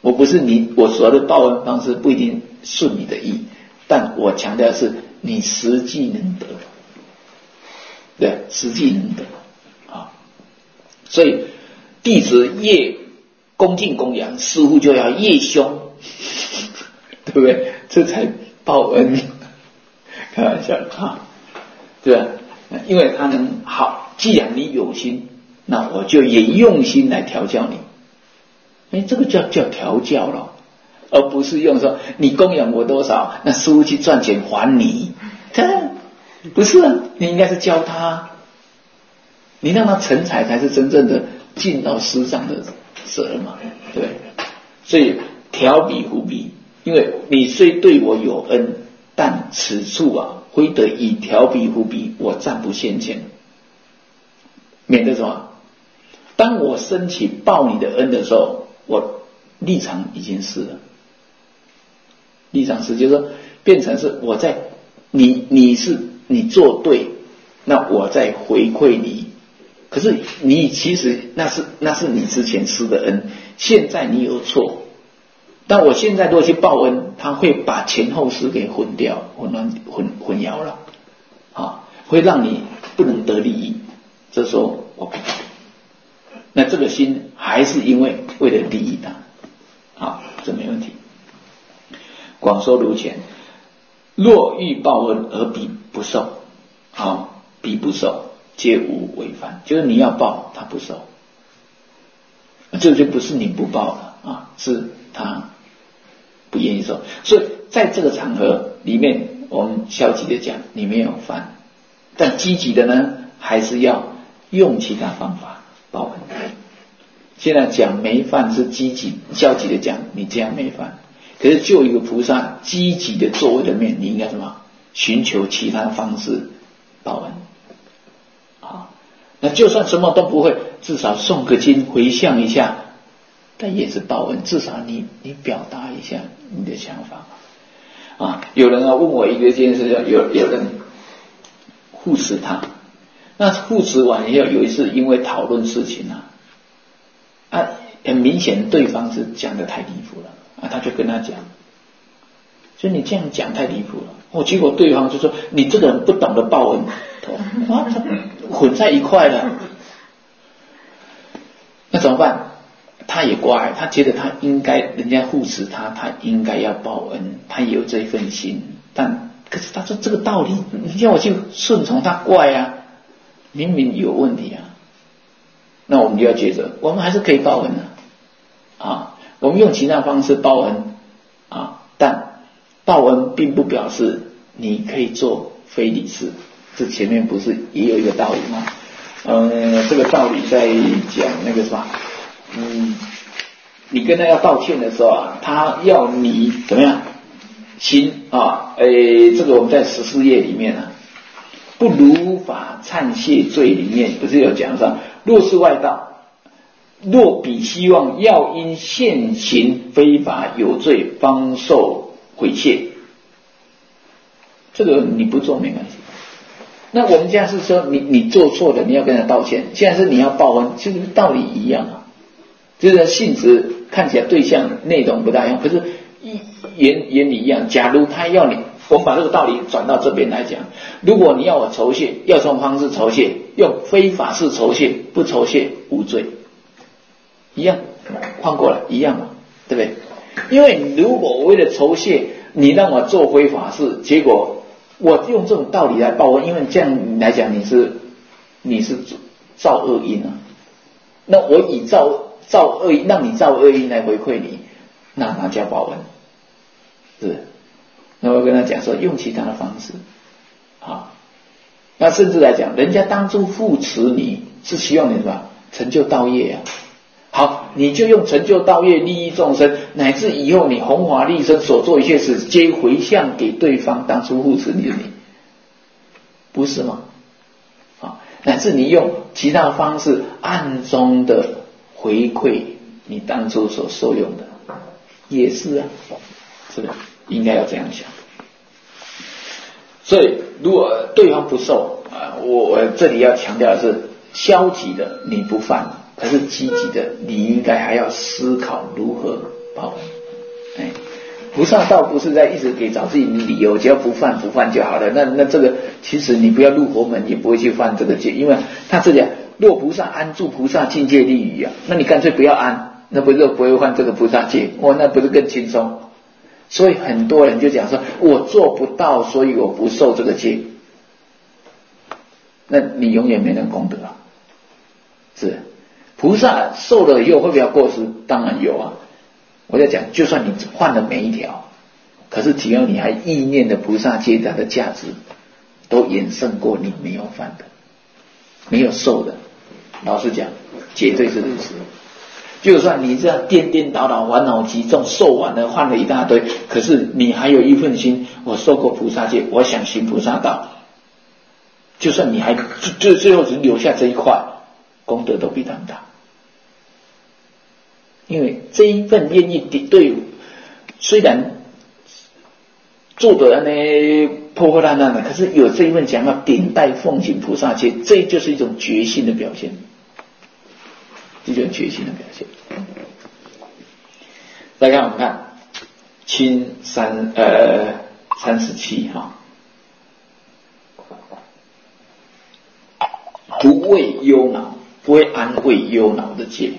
我不是你，我所谓的报恩方式不一定顺你的意，但我强调的是你实际能得，对，实际能得啊。所以弟子越恭敬供养，师父就要越凶，对不对？这才报恩，开玩笑啊，对吧？因为他能好，既然你有心，那我就也用心来调教你。哎，这个叫叫调教了，而不是用说你供养我多少，那师父去赚钱还你，这不是啊，你应该是教他，你让他成才才是真正的尽到师长的责嘛，对。所以调彼乎彼，因为你虽对我有恩，但此处啊，非得以调彼乎彼，我暂不现前，免得什么？当我升起报你的恩的时候，我立场已经失了。立场失就是说，变成是我在你你是你做对，那我在回馈你。可是你其实那是那是你之前施的恩，现在你有错。但我现在如果去报恩，他会把前后施给混掉、混乱、混混淆了，啊，会让你不能得利益。这时候我不，那这个心还是因为为了利益他，啊，这没问题。广说如前，若欲报恩而彼不受，啊，彼不受，皆无违犯，就是你要报，他不受，这就不是你不报了啊，是他不愿意受。所以在这个场合里面，我们消极的讲你没有犯，但积极的呢，还是要用其他方法报恩。现在讲没犯是积极，消极的讲你这样没犯。可是就一个菩萨积极的作为的面，你应该什么？寻求其他方式报恩啊。那就算什么都不会，至少诵个经回向一下，但也是报恩。至少你你表达一下你的想法啊。有人啊问我一个件事，有有人护持他，那护持完以后，有一次因为讨论事情啊，啊，很明显对方是讲得太离谱了。啊，他就跟他讲，所以你这样讲太离谱了。哦，结果对方就说你这个人不懂得报恩，啊，混在一块了。那怎么办？他也乖，他觉得他应该人家护持他，他应该要报恩，他也有这份心。但可是他说这个道理，你叫我去顺从他，怪啊，明明有问题啊。那我们就要觉得，我们还是可以报恩的啊。我们用其他方式报恩啊，但报恩并不表示你可以做非礼事。这前面不是也有一个道理吗？嗯，这个道理在讲那个什么，嗯，你跟他要道歉的时候啊，他要你怎么样行啊？诶，这个我们在十四页里面啊，不如法忏谢罪里面不是有讲说，若是外道。若彼希望要因现行非法有罪方受毁谢，这个你不做没关系。那我们现在是说你你做错了，你要跟他道歉。现在是你要报恩，其实道理一样啊，就是性质看起来对象内容不大一样，可是原原理一样。假如他要你，我们把这个道理转到这边来讲，如果你要我酬谢，要什么方式酬谢？用非法式酬谢，不酬谢无罪。一样，换过来一样嘛，对不对？因为如果我为了酬谢你让我做非法事，结果我用这种道理来报恩，因为这样来讲你是你是造恶因啊，那我以造造恶因让你造恶因来回馈你，那那叫报恩，是不是？那我跟他讲说用其他的方式啊，那甚至来讲，人家当初扶持你是希望你什么成就道业啊。好，你就用成就道业利益众生，乃至以后你弘法利生所做一切事，皆回向给对方当初护持你的你，不是吗？啊，乃至你用其他方式暗中的回馈你当初所受用的，也是啊，是不是？应该要这样想。所以，如果对方不受啊，我我这里要强调的是，消极的你不犯。可是积极的，你应该还要思考如何包容。哎，菩萨道不是在一直给找自己理由，只要不犯不犯就好了。那那这个其实你不要入佛门，也不会去犯这个戒，因为他这里若菩萨安住菩萨境界利益啊，那你干脆不要安，那不是不会犯这个菩萨戒，哦，那不是更轻松？所以很多人就讲说，我做不到，所以我不受这个戒。那你永远没能功德啊！是菩萨受了以后会不会有过失？当然有啊！我在讲，就算你犯了每一条，可是只要你还意念的菩萨戒，它的价值都远胜过你没有犯的、没有受的。老实讲，绝对是如此。就算你这样颠颠倒倒、烦恼极重、受完了、犯了一大堆，可是你还有一份心，我受过菩萨戒，我想行菩萨道。就算你还最最后只留下这一块，功德都比他们大。因为这一份愿意对，虽然做的呢破破烂烂的，可是有这一份想要顶戴奉行菩萨戒，这就是一种决心的表现，这就是决心的表现。再看我们看清三呃三十七哈。不为忧恼，不会安慰忧恼的戒。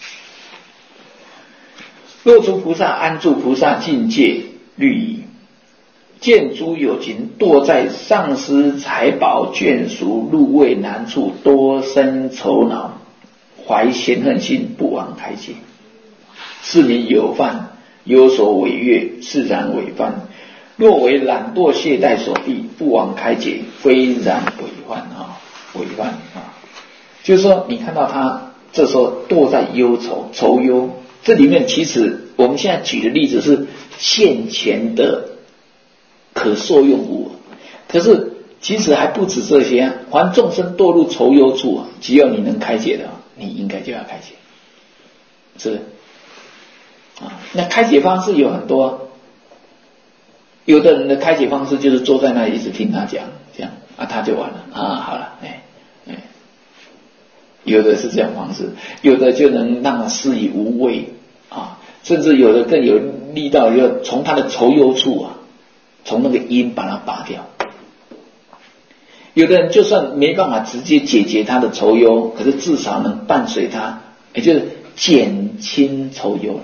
若诸菩萨安住菩萨境界律仪，见诸有情堕在丧失财宝眷属入位难处，多生愁恼，怀嫌恨心，不往开解。是名有犯，有所违越，是然违犯。若为懒惰懈怠所逼，不往开解，非然违犯啊，违犯啊。就是说，你看到他这时候堕在忧愁、愁忧，这里面其实我们现在举的例子是现前的可受用物，可是其实还不止这些啊。凡众生堕入愁忧处，只要你能开解的，你应该就要开解，是不是？啊，那开解方式有很多，有的人的开解方式就是坐在那里一直听他讲，这样啊他就完了啊，好了，哎哎，有的是这样方式，有的就能让他施以无畏啊，甚至有的更有力道，要从他的愁忧处啊，从那个因把它拔掉。有的人就算没办法直接解决他的愁忧，可是至少能伴随他，也就是减轻愁忧了。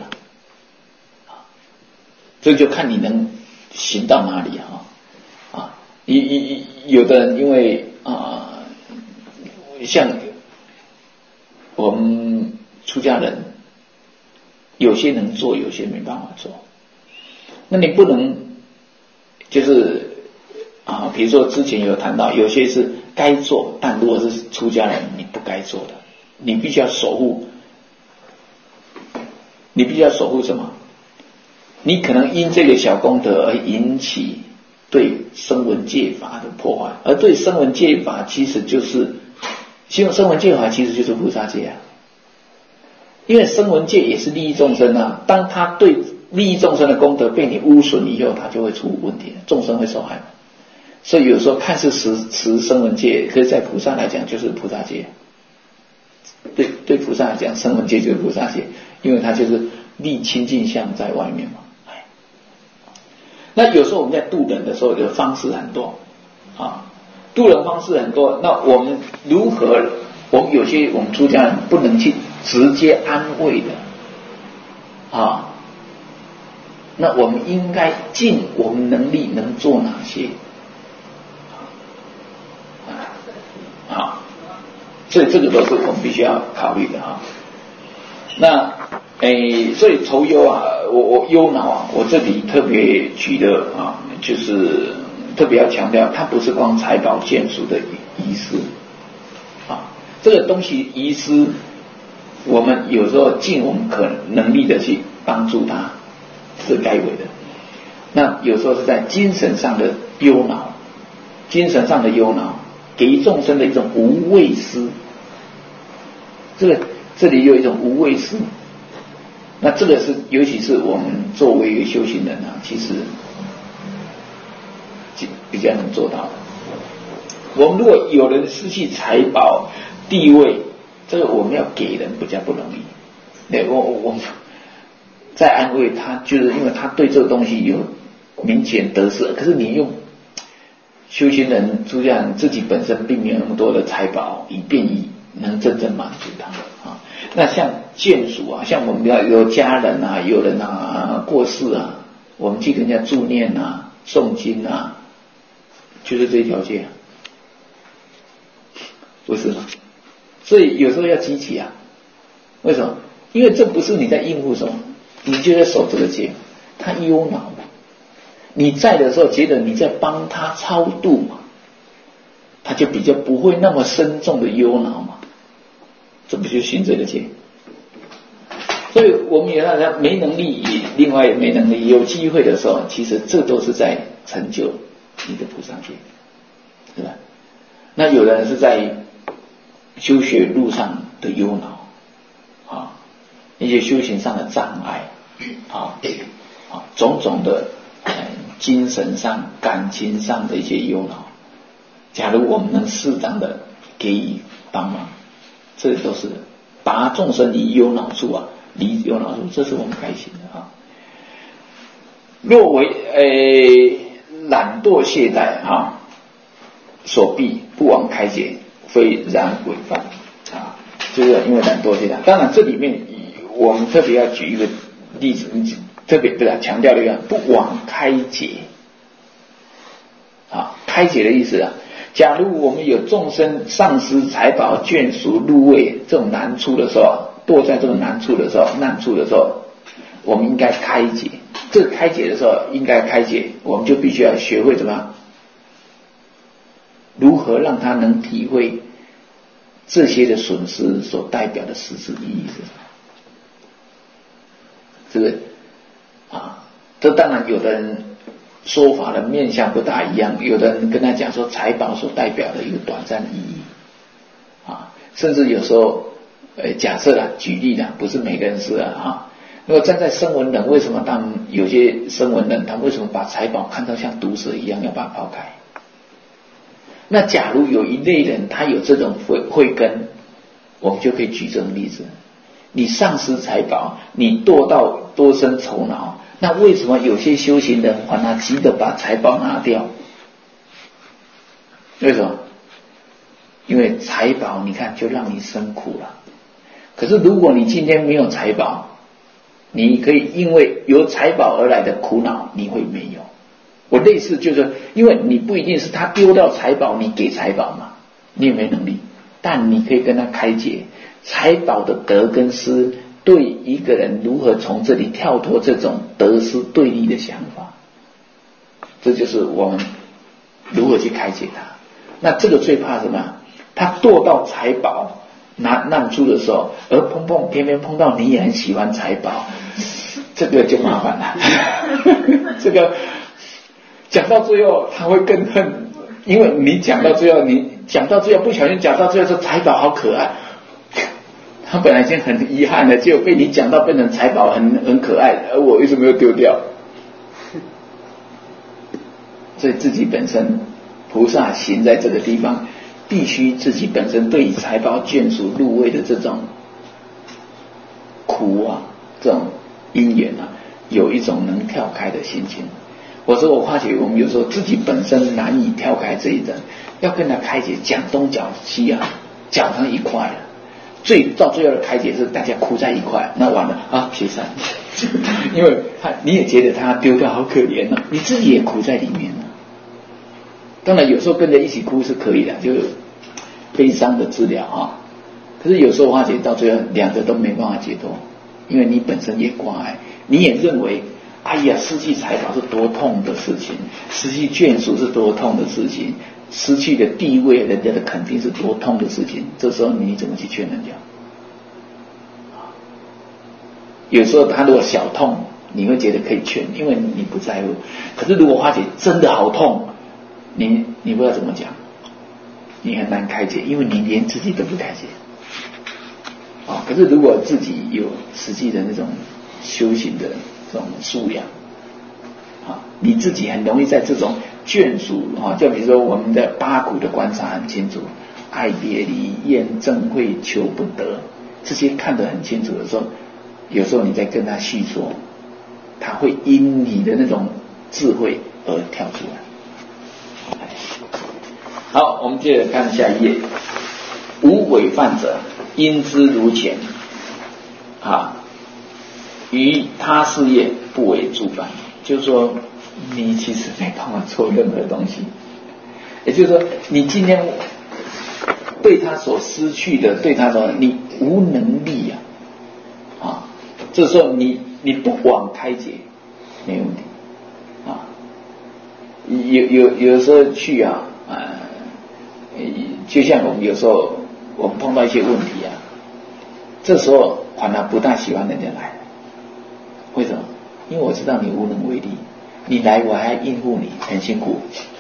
这就看你能行到哪里啊！啊，一一有的人因为啊，像我们出家人，有些能做，有些没办法做。那你不能就是啊，比如说之前有谈到，有些是该做，但如果是出家人，你不该做的，你必须要守护，你必须要守护什么？你可能因这个小功德而引起对声闻戒法的破坏，而对声闻戒法其实就是声闻戒法其实就是菩萨戒啊，因为声闻戒也是利益众生啊，当他对利益众生的功德被你污损以后，他就会出问题，众生会受害。所以有时候看似持持声闻戒，可是在菩萨来讲就是菩萨戒，对对菩萨来讲声闻戒就是菩萨戒，因为它就是立清净相在外面嘛。那有时候我们在度人的时候，的方式很多啊，度人方式很多。那我们如何？我们有些我们出家人不能去直接安慰的啊。那我们应该尽我们能力能做哪些？啊，所以这个都是我们必须要考虑的啊。那诶，所以愁忧啊，我我忧恼啊，我这里特别举的啊，就是特别要强调，它不是光财宝眷属的遗失啊，这个东西遗失，我们有时候尽我们可能力的去帮助他，是该为的。那有时候是在精神上的忧恼，精神上的忧恼，给予众生的一种无畏施，这个这里有一种无畏施。那这个是，尤其是我们作为一个修行人啊，其实比较能做到的。我们如果有人失去财宝、地位，这个我们要给人比较不容易。对，我我在安慰他，就是因为他对这个东西有明显得失，可是你用修行人出现自己本身并没有那么多的财宝，以便于能真正满足他啊。那像眷属啊，像我们要有家人啊，有人啊过世啊，我们去跟人家助念啊、诵经啊，就是这一条街，不是吗？所以有时候要积极啊。为什么？因为这不是你在应付什么，你就在守这个戒，他忧恼嘛。你在的时候觉得你在帮他超度嘛，他就比较不会那么深重的忧恼嘛，这不就行这个戒？所以我们有大家没能力，另外也没能力，有机会的时候，其实这都是在成就你的菩萨戒，是吧？那有的人是在修学路上的忧恼啊，一些修行上的障碍啊啊，种种的呃精神上、感情上的一些忧恼，假如我们能适当的给予帮忙，这都是拔众生离忧恼处啊，离忧恼处，这是我们开心的啊。若为呃懒惰懈怠啊所逼，不往开解，非然违犯啊，就是因为懒惰懈怠。当然这里面我们特别要举一个例子，特别不是强调的一个不往开解啊，开解的意思啊，假如我们有众生丧失财宝、眷属、入位这种难处的时候，堕在这种难处的时候、难处的时候，我们应该开解。这个开解的时候，应该开解，我们就必须要学会怎么样，如何让他能体会这些的损失所代表的实质意义是什么？是不是啊？这当然有的人说法的面向不大一样，有的人跟他讲说财宝所代表的一个短暂意义啊，甚至有时候呃假设啦，举例啦，不是每个人是啊啊。如果站在声闻人，为什么他们有些声闻人，他们为什么把财宝看到像毒蛇一样要把它抛开？那假如有一类人他有这种慧慧根，我们就可以举这种例子。你丧失财宝，你堕到多生愁恼，那为什么有些修行人还他急着把财宝拿掉？为什么？因为财宝你看就让你生苦了。可是如果你今天没有财宝，你可以因为有财宝而来的苦恼你会没有。我类似就是因为你不一定是他丢掉财宝你给财宝嘛，你也没能力，但你可以跟他开解财宝的得跟失对一个人如何从这里跳脱这种得失对立的想法，这就是我们如何去开解他。那这个最怕什么？他堕到财宝难难处的时候，而碰碰偏偏碰到你也很喜欢财宝，这个就麻烦了这个讲到最后他会更恨，因为你讲到最后你讲到最后不小心讲到最后说财宝好可爱，他本来已经很遗憾了，结果被你讲到变成财宝很很可爱，而我为什么又丢掉？所以自己本身菩萨行在这个地方，必须自己本身对于财宝、眷属、入位的这种苦啊，这种因缘啊，有一种能跳开的心情。我说我发觉我们有时候自己本身难以跳开这一阵，要跟他开解，讲东讲西啊，讲成一块了。最到最后的开解是大家哭在一块，那完了啊，解散。因为他你也觉得他丢掉好可怜啊，你自己也苦在里面啊。当然有时候跟着一起哭是可以的，就是悲伤的治疗啊。可是有时候化解到最后两个都没办法解脱，因为你本身也挂碍，你也认为哎呀失去财宝是多痛的事情，失去眷属是多痛的事情，失去的地位人家的肯定是多痛的事情，这时候你怎么去劝人家？有时候他如果小痛你会觉得可以劝，因为你不在乎。可是如果化解真的好痛，你你不知道怎么讲，你很难开解，因为你连自己都不开解啊。可是如果自己有实际的那种修行的这种素养啊，你自己很容易在这种眷属啊，就比如说我们的八苦的观察很清楚，爱别离、厌憎会、求不得，这些看得很清楚的时候， 有时候你在跟他叙说，他会因你的那种智慧而跳出来。好，我们接着看下一页。无违犯者，因之如前，啊，于他事业不为助办。就是说，你其实没办法做任何东西，也就是说，你今天对他所失去的，对他所你无能力啊，啊，这时候你你不往开解，没问题啊。有有有时候去啊，呃，就像我们有时候我们碰到一些问题啊，这时候反而不大喜欢人家来，为什么？因为我知道你无能为力，你来我还应付你，很辛苦。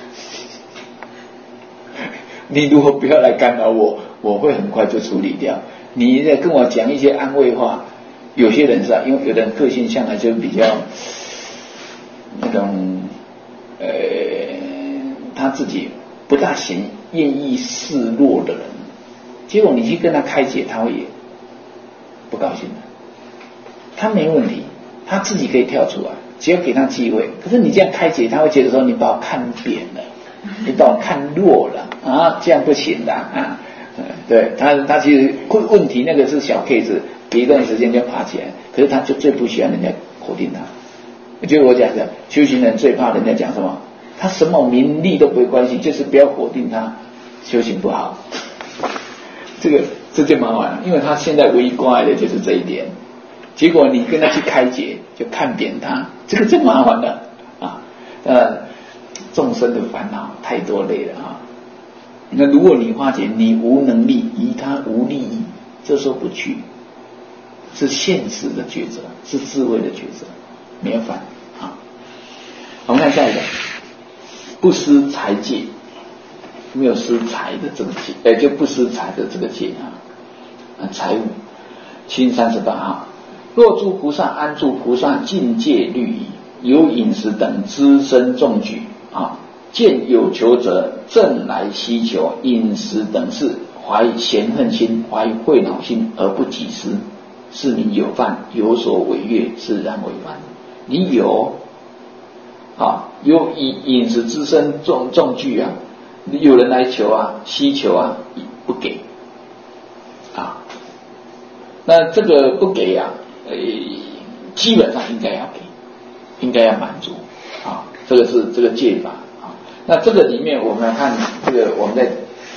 你如果不要来干扰我，我会很快就处理掉。你在跟我讲一些安慰话，有些人是啊，因为有的人个性向来就比较那种呃，他自己不大行愿意示弱的人，结果你去跟他开解，他会不高兴的。他没问题，他自己可以跳出来，只要给他机会。可是你这样开解，他会觉得说你把我看扁了，你把我看弱了啊，这样不行的啊。对他，他其实问题那个是小 case， 隔一段时间就爬起来。可是他就最不喜欢人家否定他。我觉得我讲的修行人最怕人家讲什么，他什么名利都不会关系，就是不要否定他，修行不好。这个这就麻烦了，因为他现在唯一关爱的就是这一点。结果你跟他去开解，就看扁他，这个真麻烦了啊！呃，众生的烦恼太多类了啊。那如果你发觉你无能力，与他无利益，这时候不去，是现实的抉择，是智慧的抉择，没有反啊。我们看下一个，不失财戒，没有失财的这个戒，呃，就不失财的这个戒啊，啊，财物，七三十八号。若诸菩萨安住菩萨境界律仪，有饮食等资身众举啊，见有求者正来希求饮食等事，怀嫌恨心，怀恚恼心而不己施，是名有犯，有所违越，是然为犯。你有啊，有饮饮食资身众众聚啊，有人来求啊，希求啊，不给啊，那这个不给啊。呃，基本上应该要给，应该要满足啊，这个是这个戒法啊。那这个里面我们来看这个，我们在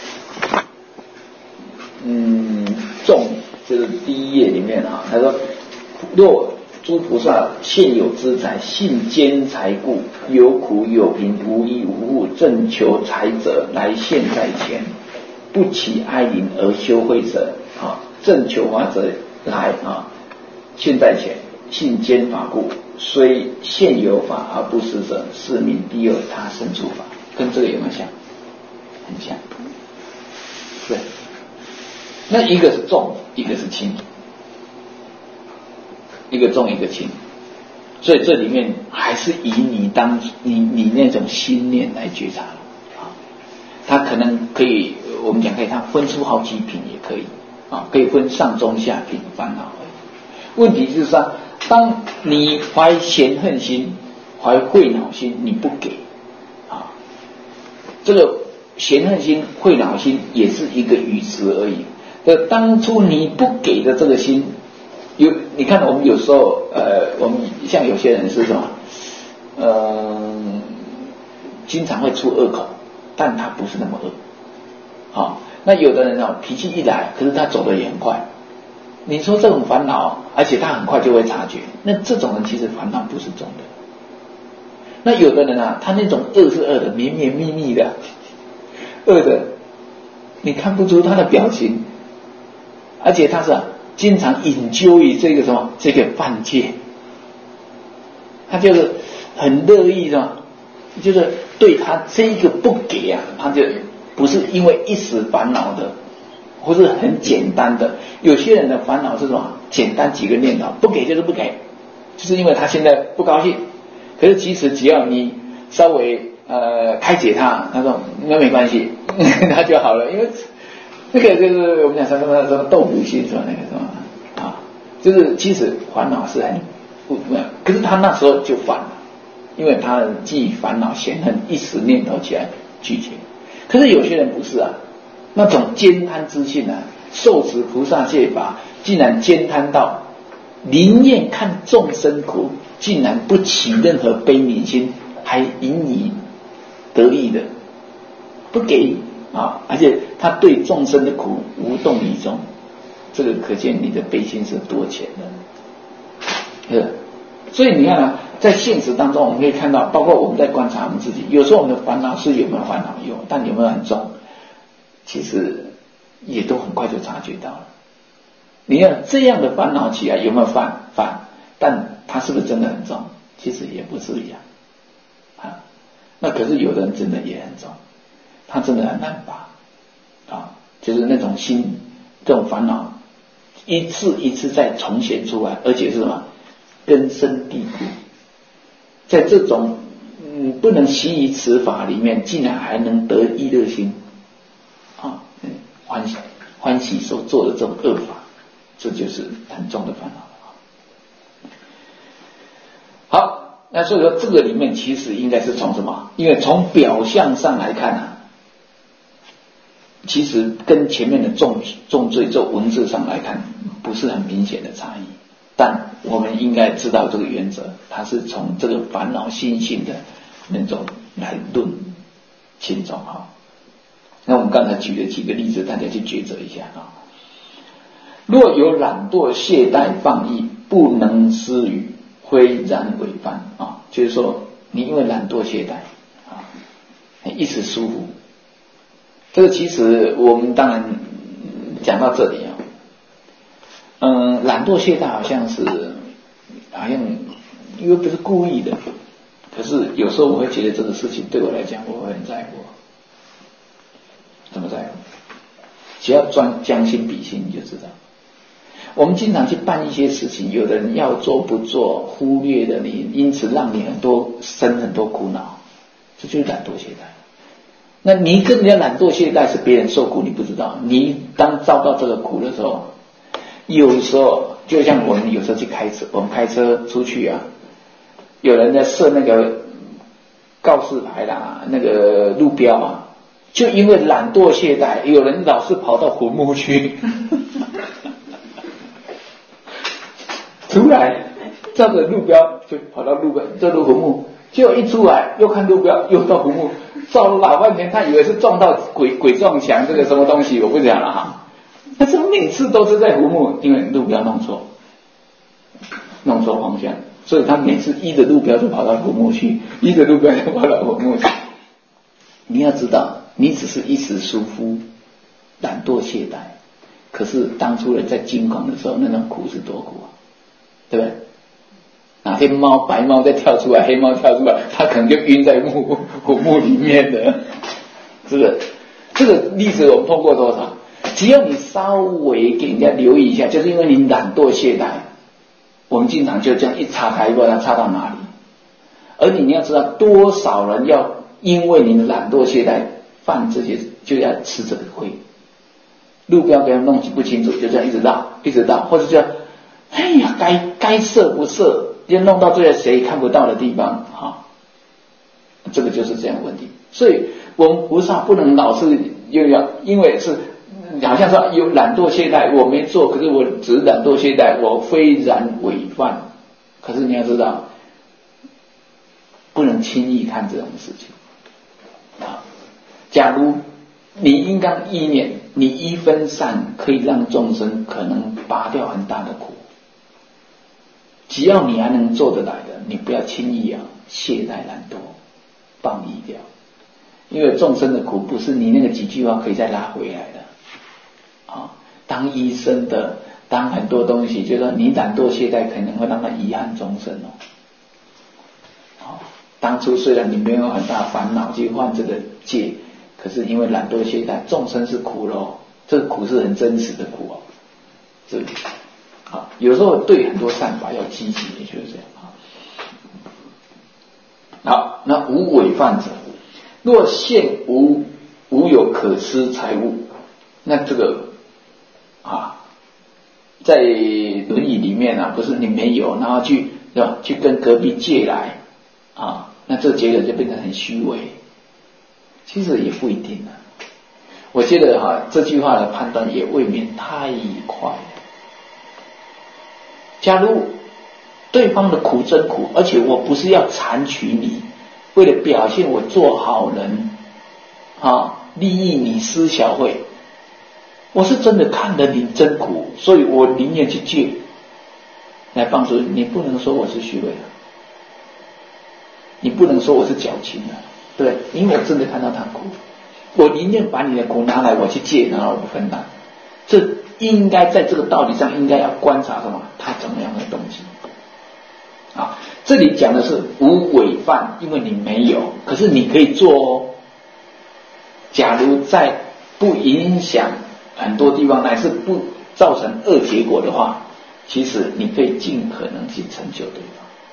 嗯众就是第一页里面啊，他说：若诸菩萨现有资财，信兼财故，有苦有贫，无依无物，正求财者来现在前，不起哀怜而羞愧者啊，正求法者来啊。现在前信兼法故，虽现有法而不施者，是名第二他生出法。跟这个有没有像？很像。对。那一个是重，一个是轻，一个重一个轻，所以这里面还是以你当你你那种心念来觉察了啊。它可能可以，我们讲可以，它分出好几品也可以啊，可以分上中下品烦恼。问题就是说，当你怀嫌恨心、怀恚恼心，你不给啊，这个嫌恨心、恚恼心也是一个语词而已。呃，当初你不给的这个心，有你看我们有时候呃，我们像有些人是什么，呃，经常会出恶口，但他不是那么恶啊。那有的人啊，脾气一来，可是他走得也很快。你说这种烦恼，而且他很快就会察觉，那这种人其实烦恼不是重的。那有的人啊，他那种恶是恶的，绵绵密密的，恶的，你看不出他的表情，而且他是、啊、经常引咎于这个什么这个犯戒，他就是很乐意的，就是对他这个不给啊，他就不是因为一时烦恼的。或是很简单的，有些人的烦恼是什么？简单几个念头，不给就是不给，就是因为他现在不高兴。可是其实只要你稍微呃开解他，他说那没关系，那就好了。因为这个就是我们讲什么什么豆腐心是吧？那个什么啊， 就是其实烦恼是很不没有，可是他那时候就烦了，因为他既烦恼嫌恨，一时念头起来拒绝。可是有些人不是啊，那种兼贪之性啊，受持菩萨戒法，竟然兼贪到宁愿看众生苦，竟然不起任何悲悯心，还引以得意的不给予啊，而且他对众生的苦无动于衷，这个可见你的悲心是多浅的。是，所以你看啊，在现实当中我们可以看到，包括我们在观察我们自己，有时候我们的烦恼是有没有烦恼有，但有没有很重，其实也都很快就察觉到了。你看这样的烦恼起来有没有犯犯，但它是不是真的很重？其实也不至于啊。啊，那可是有的人真的也很重，他真的很难拔啊，就是那种心，这种烦恼一次一次再重现出来，而且是什么根深蒂固，在这种嗯不能习于此法里面，竟然还能得意乐心啊，嗯，欢喜欢喜所做的这种恶法，这就是很重的烦恼了。好，那所以说这个里面其实应该是从什么？因为从表象上来看啊，其实跟前面的重重罪这文字上来看不是很明显的差异，但我们应该知道这个原则，它是从这个烦恼心性的那种来论轻重哈。那我们刚才举了几个例子，大家去抉择一下啊。若有懒惰懈怠放逸，不能施予，非然违犯啊，就是说你因为懒惰懈怠啊，一时疏忽。这个其实我们当然讲到这里啊，嗯，懒惰懈怠好像是好像因为不是故意的，可是有时候我会觉得这个事情对我来讲我会很在乎。怎么在乎？只要专将心比心你就知道。我们经常去办一些事情，有的人要做不做，忽略了你，因此让你很多生很多苦恼，这就是懒惰懈怠。那你跟人家懒惰懈怠是别人受苦你不知道，你当遭到这个苦的时候，有时候就像我们有时候去开车，我们开车出去啊，有人在设那个告示牌啦，那个路标啊，就因为懒惰懈怠，有人老是跑到坟墓去出来照着路标就跑到路边这路坟墓，结果一出来又看路标又到坟墓，照了老半天，他以为是撞到鬼鬼撞墙，这个什么东西我不讲了哈。但是每次都是在坟墓，因为路标弄错弄错方向，所以他每次依着路标就跑到坟墓去，依着路标就跑到坟墓去。你要知道，你只是一时疏忽懒惰懈怠，可是当初人在惊恐的时候那种苦是多苦啊，对不对？哪天猫白猫再跳出来，黑猫跳出来，它可能就晕在墓坟墓里面的。这个这个例子我们碰过多少？只要你稍微给人家留意一下，就是因为你懒惰懈怠，我们经常就这样一插开，不知道它插到哪里。而你要知道，多少人要因为你的懒惰懈怠犯这些，就要吃这个亏。路标给他弄不清楚，就这样一直绕，一直绕，或者叫哎呀，该该设不设，就弄到最后谁看不到的地方，哈，这个就是这样的问题。所以我们菩萨不能老是又要，因为是好像说有懒惰懈怠，我没做，可是我只是懒惰懈怠，我非然违犯。可是你要知道，不能轻易看这种事情啊。假如你应当意念，你一分善可以让众生可能拔掉很大的苦，只要你还能做得来的，你不要轻易啊懈怠懒惰放逸掉，因为众生的苦不是你那个几句话可以再拉回来的啊。当医生的，当很多东西，就是说你懒惰懈怠可能会让他遗憾终身哦。啊，当初虽然你没有很大烦恼去犯这个戒，可是因为懒惰懈怠，众生是苦咯，这个苦是很真实的苦哦。这里啊，有时候对很多善法要积极，就是这样啊。好，那无违犯者，若现无无有可施财物，那这个啊，在《论语》里面啊，不是你没有，然后去是吧？去跟隔壁借来啊，那这结果就变成很虚伪。其实也不一定啊。我觉得哈、啊，这句话的判断也未免太快了。假如对方的苦真苦，而且我不是要残取你，为了表现我做好人啊，利益你施小惠，我是真的看得你真苦，所以我宁愿去借来帮助你。你不能说我是虚伪的，你不能说我是矫情的，对，因为我真的看到他苦，我宁愿把你的苦拿来我去借，然后我不分担。这应该在这个道理上应该要观察什么？他怎么样的东西啊？这里讲的是无违犯，因为你没有，可是你可以做哦。假如在不影响很多地方，乃是不造成恶结果的话，其实你可以尽可能去成就对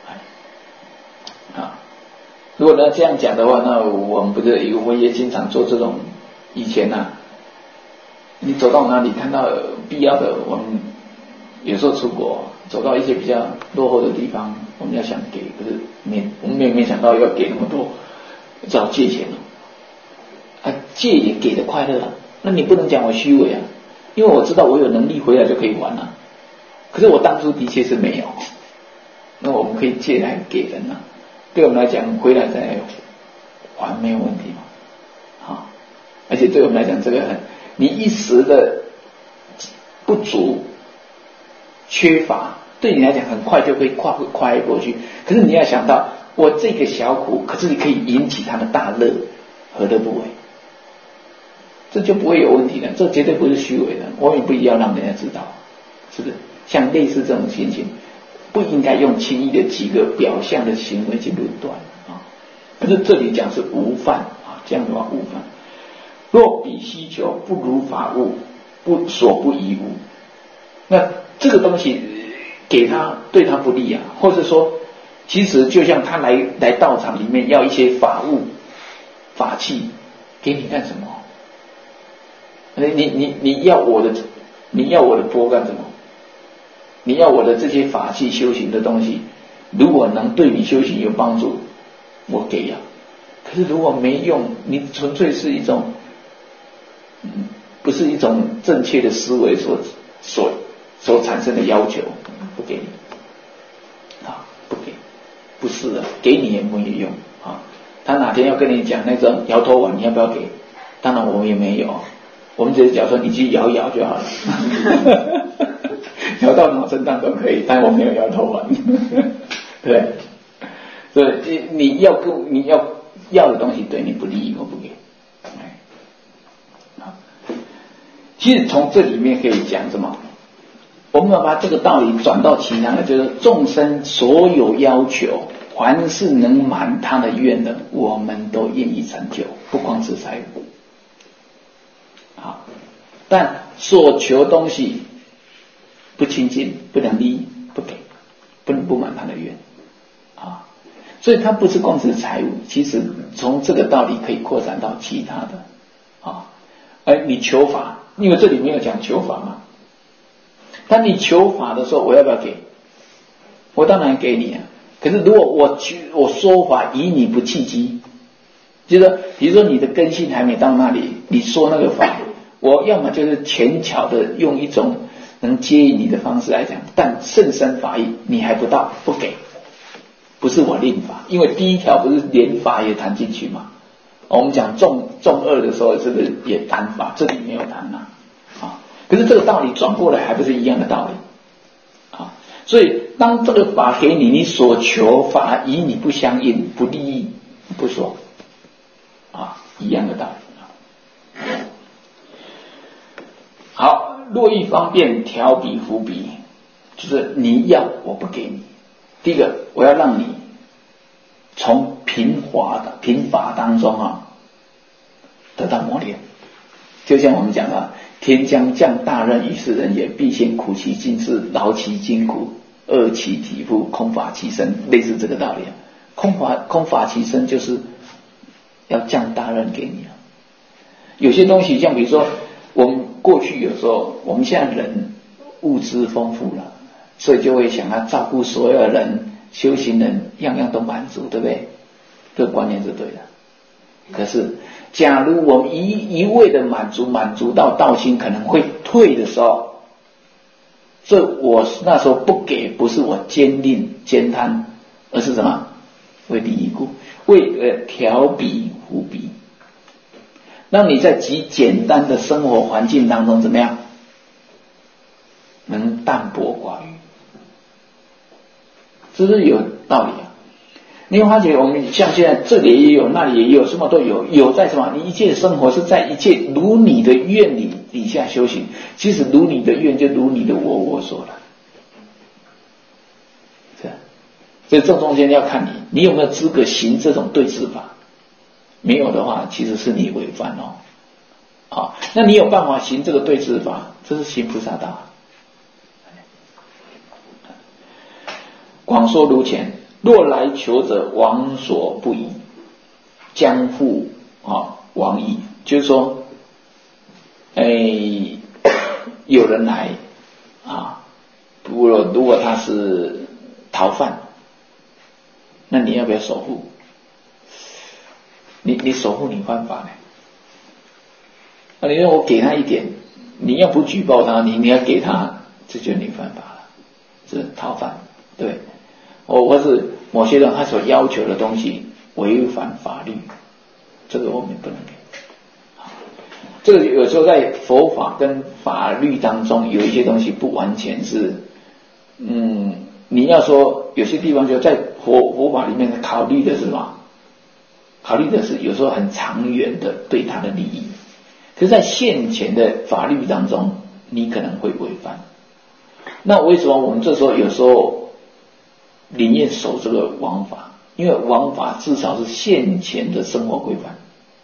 方。啊，如果呢这样讲的话，那我们不是我也经常做这种。以前呢、啊，你走到哪里看到必要的，我们有时候出国走到一些比较落后的地方，我们要想给，可是没我们也没想到要给那么多，只好借钱了。啊，借也给的快乐啊，那你不能讲我虚伪啊，因为我知道我有能力回来就可以还了、啊，可是我当初的确是没有，那我们可以借来给人啊，对我们来讲回来再还没有问题嘛，好，而且对我们来讲这个很，你一时的不足、缺乏，对你来讲很快就可以跨跨越过去，可是你要想到我这个小苦，可是你可以引起他的大乐，何乐不为？这就不会有问题了，这绝对不是虚伪的，我也不要让人家知道，是不是？像类似这种情形，不应该用轻易的几个表象的行为去论断啊。可是这里讲是无犯啊，这样的话无犯。若彼需求不如法物，不所不宜物，那这个东西给他对他不利啊，或者说，其实就像他来来道场里面要一些法物、法器，给你干什么？你你你你要我的，你要我的钵干什么？你要我的这些法器修行的东西，如果能对你修行有帮助，我给呀、啊。可是如果没用，你纯粹是一种，嗯，不是一种正确的思维所所所产生的要求，不给你，啊，不给，不是的，给你也没有用啊。他哪天要跟你讲那种摇头丸，你要不要给？当然我们也没有。我们只是讲说你去摇一摇就好了，摇到脑震荡都可以，但我没有摇头丸，对，所以你要跟你要要的东西对你不利，我不给。其实从这里面可以讲什么？我们要把这个道理转到其他的，就是众生所有要求，凡是能满他的愿的，我们都愿意成就，不光是财物。好，但所求东西不亲近，不能利益，不给，不能不满他的愿啊。所以它不是光是财物，其实从这个道理可以扩展到其他的啊。而你求法，因为这里没有讲求法嘛，当你求法的时候，我要不要给？我当然给你啊。可是如果我我说法以你不契机，就是比如说你的根性还没到那里，你说那个法，我要么就是浅巧的用一种能接引你的方式来讲，但甚深法义你还不到，不给，不是我令法，因为第一条不是连法也谈进去嘛。我们讲重重二的时候，是不是也谈法？这里没有谈呐、啊，啊，可是这个道理转过来还不是一样的道理啊。所以当这个法给你，你所求法与你不相应，不利益，不说啊，一样的道理。好，若欲方便调彼伏彼，就是你要我不给你。第一个，我要让你从贫乏的贫乏当中啊得到磨练。就像我们讲的，天将降大任于斯人也，必先苦其心志，劳其筋骨，饿其体肤，空乏其身，类似这个道理啊。空乏空乏其身就是要降大任给你啊。有些东西像比如说我们过去有时候，我们现在人物资丰富了， 所以就会想要照顾所有人，修行人样样都满足，对不对？这个观念是对的。可是假如我们一一味的满足满足到道心可能会退的时候，这我那时候不给，不是我坚定坚贪，而是什么？为利益故，为了调彼扶彼，让你在极简单的生活环境当中怎么样，能淡泊寡欲，这是有道理啊。你会发觉我们像现在这里也有，那里也有，什么都有，有在什么？你一切生活是在一切如你的愿里底下修行，其实如你的愿就如你的我我所了。所以这中间要看你，你有没有资格行这种对治法？没有的话，其实是你违反哦。好，那你有办法行这个对治法，这是行菩萨道。广说如前，若来求者，往所不疑，将复啊往矣。就是说，哎，有人来啊，如果如果他是逃犯。那你要不要守护？你你守护你犯法呢？那你说我给他一点，你要不举报他，你你要给他，这就你犯法了，是逃犯，对，或或是某些人他所要求的东西违反法律，这个我们不能给。这个有时候在佛法跟法律当中有一些东西不完全是，嗯。你要说有些地方就在佛佛法里面考虑的是什么？考虑的是有时候很长远的对他的利益，可是在现前的法律当中，你可能会违反。那为什么我们这时候有时候宁愿守这个王法？因为王法至少是现前的生活规范。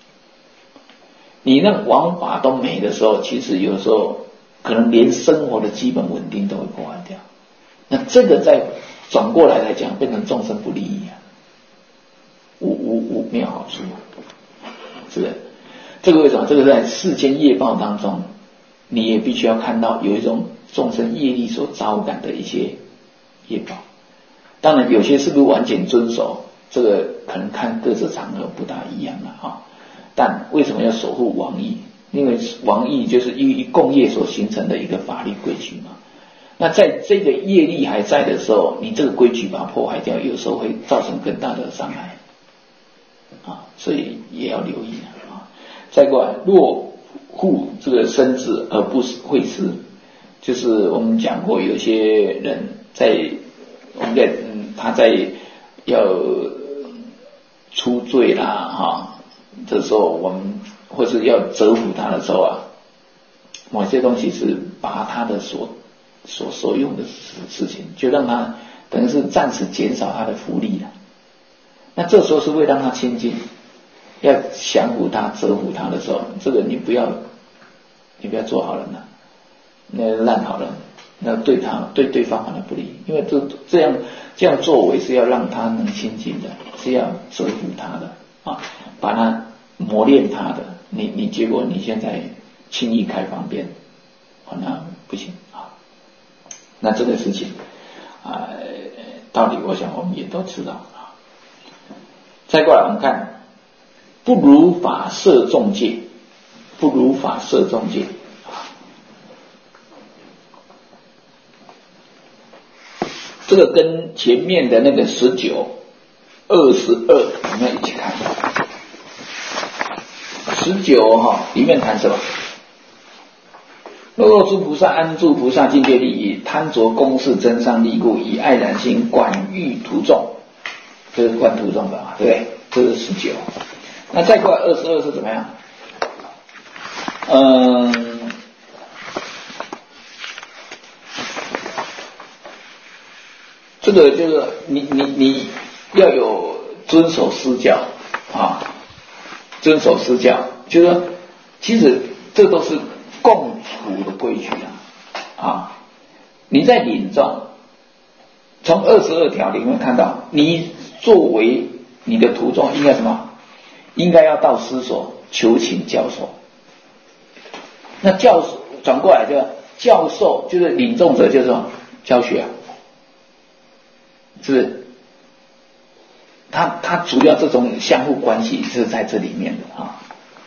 你那王法都没的时候，其实有时候可能连生活的基本稳定都会破坏掉。那这个再转过来来讲，变成众生不利益啊，无无无没有好处，是不是？这个为什么？这个在世间业报当中，你也必须要看到有一种众生业力所招感的一些业报。当然，有些是不是完全遵守，这个可能看各自场合不大一样了啊。但为什么要守护王义？因为王义就是依共业所形成的一个法律规矩嘛。那在这个业力还在的时候，你这个规矩把它破坏掉，有时候会造成更大的伤害啊，所以也要留意啊。再过来，若护这个身子而不会失，就是我们讲过，有些人在我们在嗯他在要出罪啦哈，这时候我们或是要折服他的时候啊，某些东西是把他的所所所用的事情，就让他等于是暂时减少他的福利了。那这时候是为让他亲近，要降服他、折服他的时候，这个你不要，你不要做好人了，那烂好人，那对他对对方反而不利，因为这这样这样作为是要让他能亲近的，是要折服他的啊，把他磨练他的。你你结果你现在轻易开方便，啊，那不行啊。那这个事情啊、呃，道理我想我们也都知道啊。再过来我们看，不如法摄众戒，不如法摄众戒啊。这个跟前面的那个十九、二十二，我们要一起看。十九哈里面谈什么？若若诸菩萨安住菩萨境界利益，贪着公事真上利故，以爱然心管欲徒众，这是管徒众的嘛，对不对？这是十九。那再过来二十二是怎么样？嗯，这个就是你你你要有遵守私教啊，遵守私教，就是说，其实这都是共处的规矩啊，啊，你在领众，从二十二条里面看到，你作为你的徒众应该什么？应该要到师所求请教授。那教授转过来就教授就是领众者就是什么？教学啊， 是不是？它它主要这种相互关系是在这里面的啊。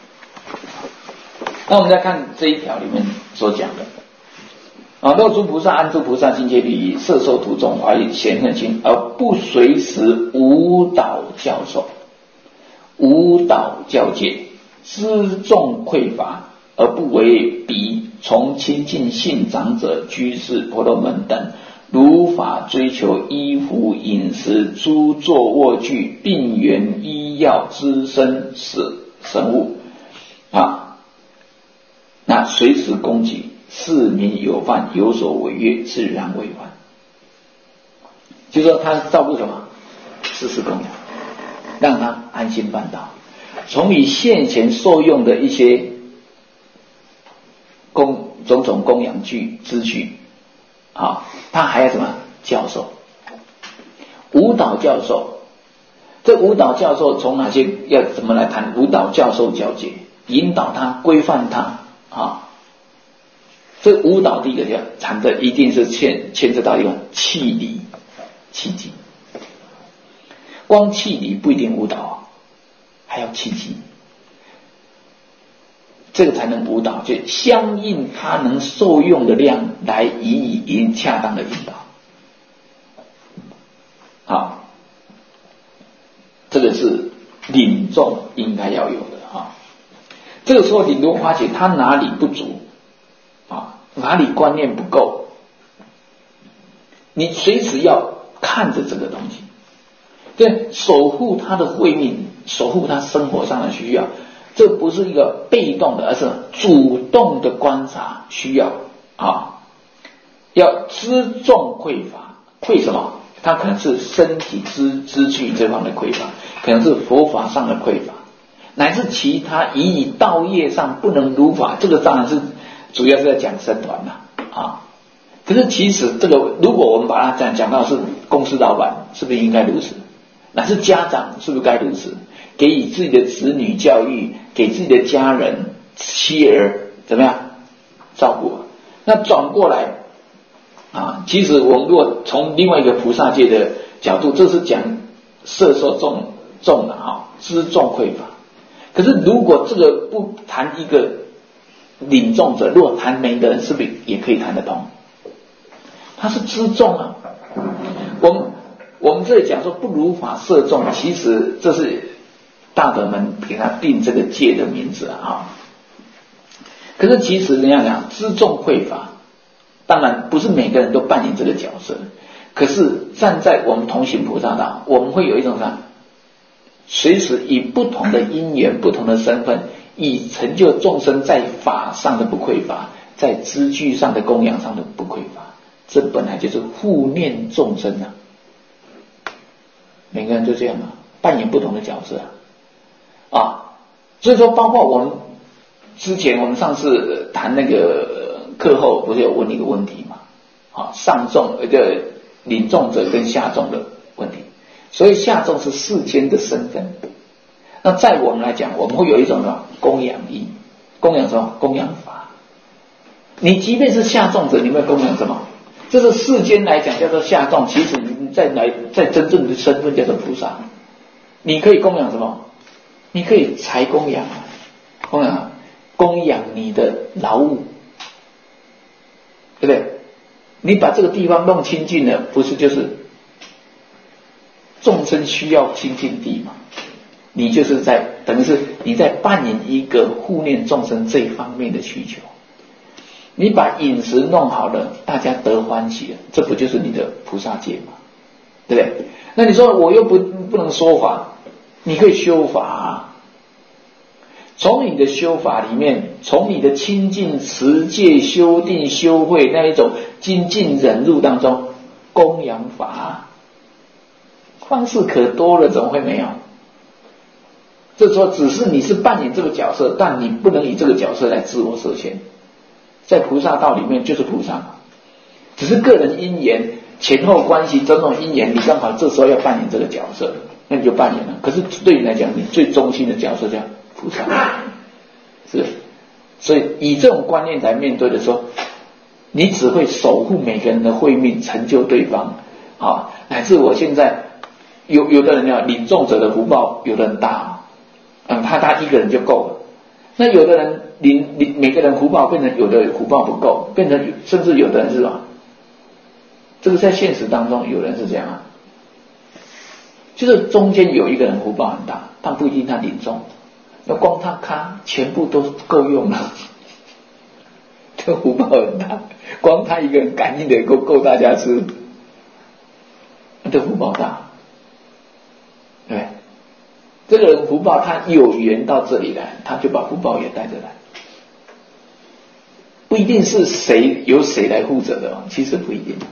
那我们再看这一条里面所讲的啊，若诸菩萨安住菩萨境界利益，摄受途中怀贤恨心，而不随时误导教授、误导教戒，知众匮乏，而不为彼，从亲近信长者、居士、婆罗门等如法追求衣服、饮食、诸坐卧具、病源、医药、资身死神物啊，那随时供给，市民有犯，有所违越，自然违犯。就是说他照顾什么？施食供养，让他安心办道。从你现前受用的一些供种种供养具资具啊，他还要什么？教授，舞蹈教授。这舞蹈教授从哪些要怎么来谈？舞蹈教授教解，引导他，规范他啊。这舞蹈第一个要谈的一定是牵牵涉到一个气理、气机。光气理不一定舞蹈，还要气机，这个才能舞蹈，就相应他能受用的量来予以引恰当的引导。好，这个是领众应该要有的啊。这个时候你如果发觉他哪里不足啊，哪里观念不够，你随时要看着这个东西，对，守护他的慧命，守护他生活上的需要。这不是一个被动的，而是主动的观察需要啊。要知众匮乏，匮什么？它可能是身体资资具这方面的匮乏，可能是佛法上的匮乏，乃至其他以以道业上不能如法。这个当然是主要是在讲僧团啦啊。可是其实这个，如果我们把它讲讲到是公司老板，是不是应该如此？乃至家长是不是该如此？给予自己的子女教育，给自己的家人、妻儿怎么样照顾？那转过来啊，其实我们如果从另外一个菩萨界的角度，这是讲摄受众众的啊，知众匮乏。可是如果这个不谈一个领众者，如果谈每个人，是不是也可以谈得通？他是知众啊。我们我们这里讲说不如法摄众，其实这是大德们给他定这个戒的名字啊。可是其实人家讲知众匮乏，当然不是每个人都扮演这个角色。可是站在我们同行菩萨道，我们会有一种啥？随时以不同的因缘、不同的身份，以成就众生在法上的不匮乏，在资具上的供养上的不匮乏。这本来就是护念众生啊。每个人就这样啊，扮演不同的角色啊。啊，所以说包括我们之前我们上次谈那个课后不是有问一个问题嘛？啊，上众呃个领众者跟下众的问题。所以下众是世间的身份。那在我们来讲，我们会有一种什么供养义，供养什么？供养法。你即便是下众者，你会供养什么？这是世间来讲叫做下众，其实你在来在真正的身份叫做菩萨。你可以供养什么？你可以财供养，供养供养你的劳务，对不对？你把这个地方弄清净了，不是就是众生需要清净地嘛？你就是在等于是你在扮演一个护念众生这一方面的需求。你把饮食弄好了，大家得欢喜了，这不就是你的菩萨戒吗？对不对？那你说我又不不能说法，你可以修法啊。从你的修法里面，从你的清净持戒修定修慧那一种精进忍辱当中供养法啊，方式可多了，怎么会没有？这说只是你是扮演这个角色，但你不能以这个角色来自我设限。在菩萨道里面就是菩萨嘛，只是个人因缘前后关系种种因缘，你刚好这时候要扮演这个角色，那你就扮演了。可是对你来讲，你最中心的角色叫菩萨，是。所以以这种观念来面对的时候，你只会守护每个人的慧命，成就对方啊，乃至我现在有有的人要领众者的福报，有的人大，嗯，他他一个人就够了。那有的人领领每个人福报变成有的福报不够，变成甚至有的人是吧？这个在现实当中有人是这样啊，就是中间有一个人福报很大，但不一定他领众，那光他咖全部都够用了，这福报很大，光他一个人感应的够够大家吃，这福报大，对。这个人福报他有缘到这里来，他就把福报也带着来，不一定是谁由谁来负责的，其实不一定。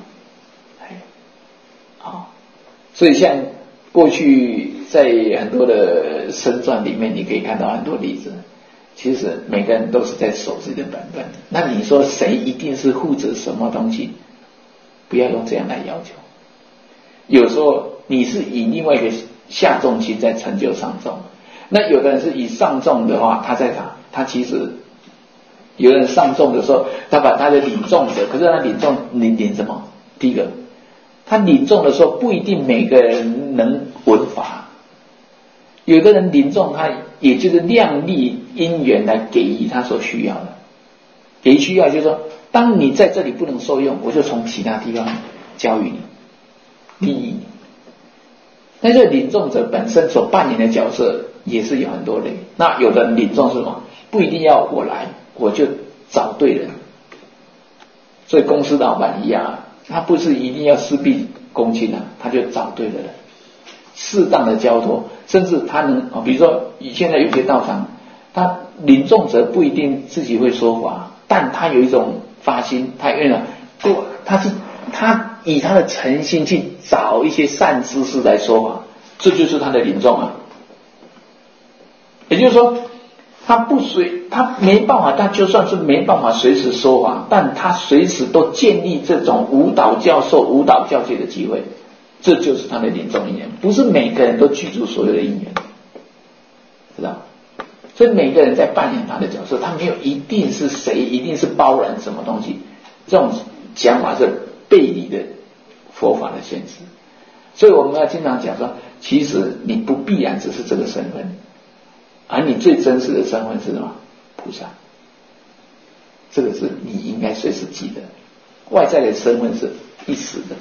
好，所以像过去在很多的僧传里面，你可以看到很多例子，其实每个人都是在守自己的本分。那你说谁一定是负责什么东西？不要用这样来要求。有时候你是以另外一个下重心在成就上重，那有的人是以上重的话，他在他他其实有人上重的时候，他把他的领重的，可是他领重领领什么？第一个，他领重的时候不一定每个人能闻法，有的人领重他也就是量力因缘来给予他所需要的，给予需要就是说，当你在这里不能受用，我就从其他地方教育你，利益你。但是领众者本身所扮演的角色也是有很多类。那有的人领众是什么？不一定要我来，我就找对人。所以公司老板一样啊，他不是一定要事必躬亲啊，他就找对了人，适当的交托，甚至他能啊，比如说现在有些道场，他领众者不一定自己会说法，但他有一种发心，他愿意，不，他是他。以他的诚心去找一些善知识来说法，这就是他的领众啊。也就是说，他不随他没办法，他就算是没办法随时说法，但他随时都建立这种舞蹈教授、舞蹈教界的机会，这就是他的领众因缘。不是每个人都具足所有的因缘，知道？所以每个人在扮演他的角色，他没有一定是谁，一定是包揽什么东西，这种讲法是背离的佛法的现实。所以我们要经常讲说，其实你不必然只是这个身份，而你最真实的身份是什么？菩萨。这个是你应该随时记得，外在的身份是一时的。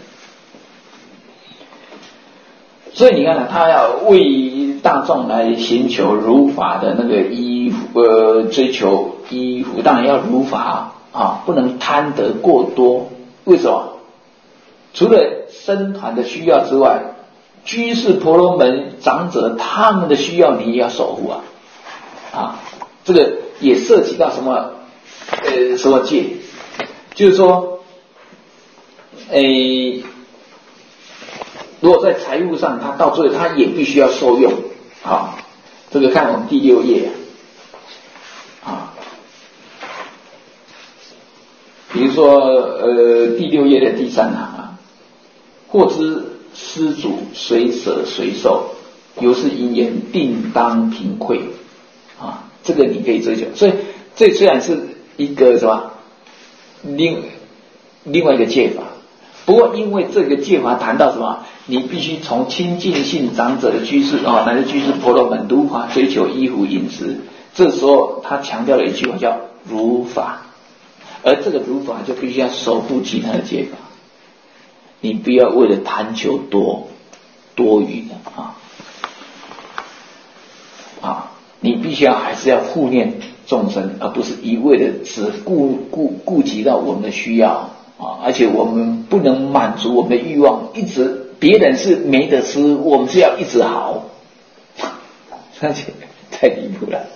所以你看呢，他要为大众来寻求如法的那个依服，呃，追求依服，当然要如法啊，不能贪得过多。为什么？除了僧团的需要之外，居士婆罗门长者他们的需要你也要守护啊，啊，这个也涉及到什么？呃，什么戒？就是说，诶。如果在财务上，他到最后他也必须要受用啊。这个看我们第六页啊，比如说呃第六页的第三行啊，或知施主随舍随受，由是因缘定当贫匮啊，这个你可以追求。所以这虽然是一个什么另另外一个戒法，不过因为这个戒法谈到什么？你必须从亲近性长者的居士啊，乃至居士婆罗门如法追求衣服饮食，这时候他强调了一句话叫如法，而这个如法就必须要守护其他的戒法，你不要为了贪求多多余的啊啊，你必须要还是要护念众生，而不是一味的只顾顾顾及到我们的需要啊，而且我们不能满足我们的欲望，一直。别人是没得吃，我们是要一直好，而且太离谱了。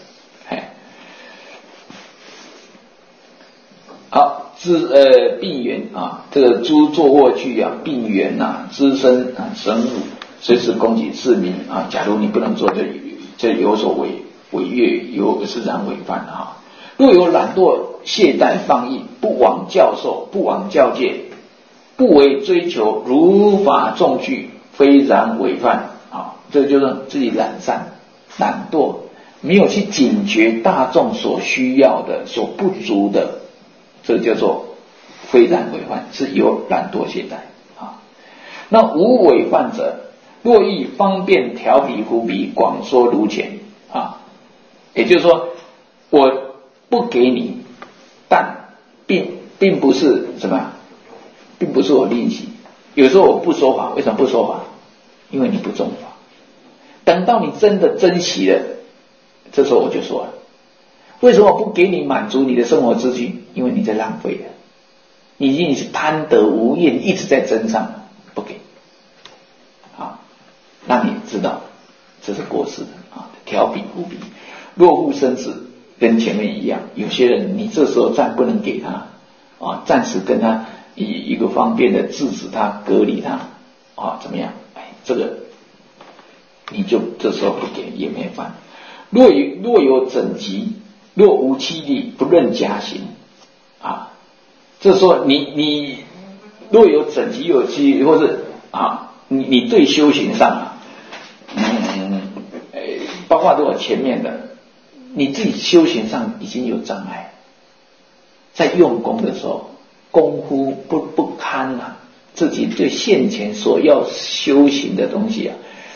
好，知呃病源啊，这个诸坐卧具啊，病源呐，资身啊，神武，随时供给市民啊。假如你不能做，就就有所违违越，有是然违犯的哈。若有懒惰、懈怠、放逸，不往教授，不往教界。不为追求如法众具，非然违犯啊！这就是自己懒散、懒惰，没有去警觉大众所需要的、所不足的，这叫做非然违犯，是有懒惰懈怠啊。 那无违犯者，若欲方便调彼伏彼，广说如前啊。也就是说，我不给你，但并并不是什么，并不是我吝惜。有时候我不说法，为什么不说法？因为你不重法。等到你真的珍惜了，这时候我就说了。为什么不给你满足你的生活之需？因为你在浪费了，你已经是贪得无厌，一直在增上，不给，啊，让你知道这是过失的啊。调彼伏彼，若复生子，跟前面一样，有些人你这时候暂不能给他啊，暂时跟他以一个方便的制止他、隔离他啊，怎么样？哎，这个你就这时候不给也没犯。若有若有整疾，若无妻力，不论家行啊，这时候你你若有整疾有妻力，或是啊，你你对修行上啊，嗯，呃，包括如果前面的，你自己修行上已经有障碍，在用功的时候，功夫不不堪啊，自己对现前所要修行的东西啊，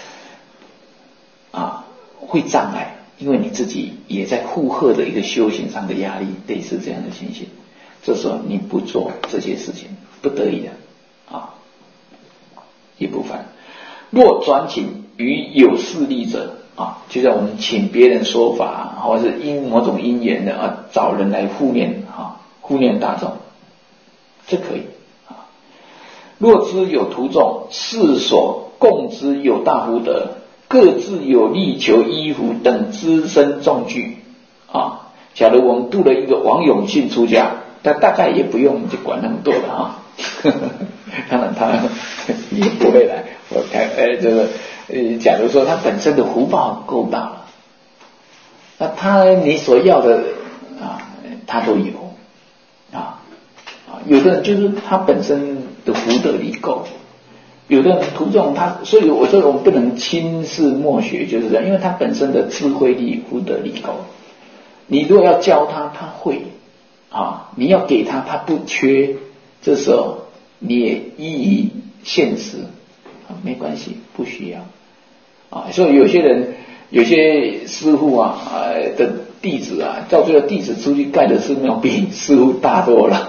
啊，会障碍。因为你自己也在负荷的一个修行上的压力，类似这样的情形，这时候你不做这些事情，不得已的啊，也不犯。若转请于有势力者啊，就像我们请别人说法，或者是因某种因缘的啊，找人来护念啊，护念大众，这可以啊。若知有徒众，世所共之有大福德，各自有力求衣服等资身众聚啊。假如我们度了一个王永庆出家，他大概也不用去管那么多的啊，当然他也不会来。我看，呃，这个，呃，假如说他本身的福报够大了，那他你所要的啊，他都有啊啊。有的人就是他本身的福德力够。有的人徒众他，所以我说我们不能轻视默学，就是这样，因为他本身的智慧力、福德力高。你如果要教他，他会啊；你要给他，他不缺。这时候你也依于现实啊，没关系，不需要啊。所以有些人、有些师父啊呃的弟子啊，到最后弟子出去盖的寺庙比师父大多了，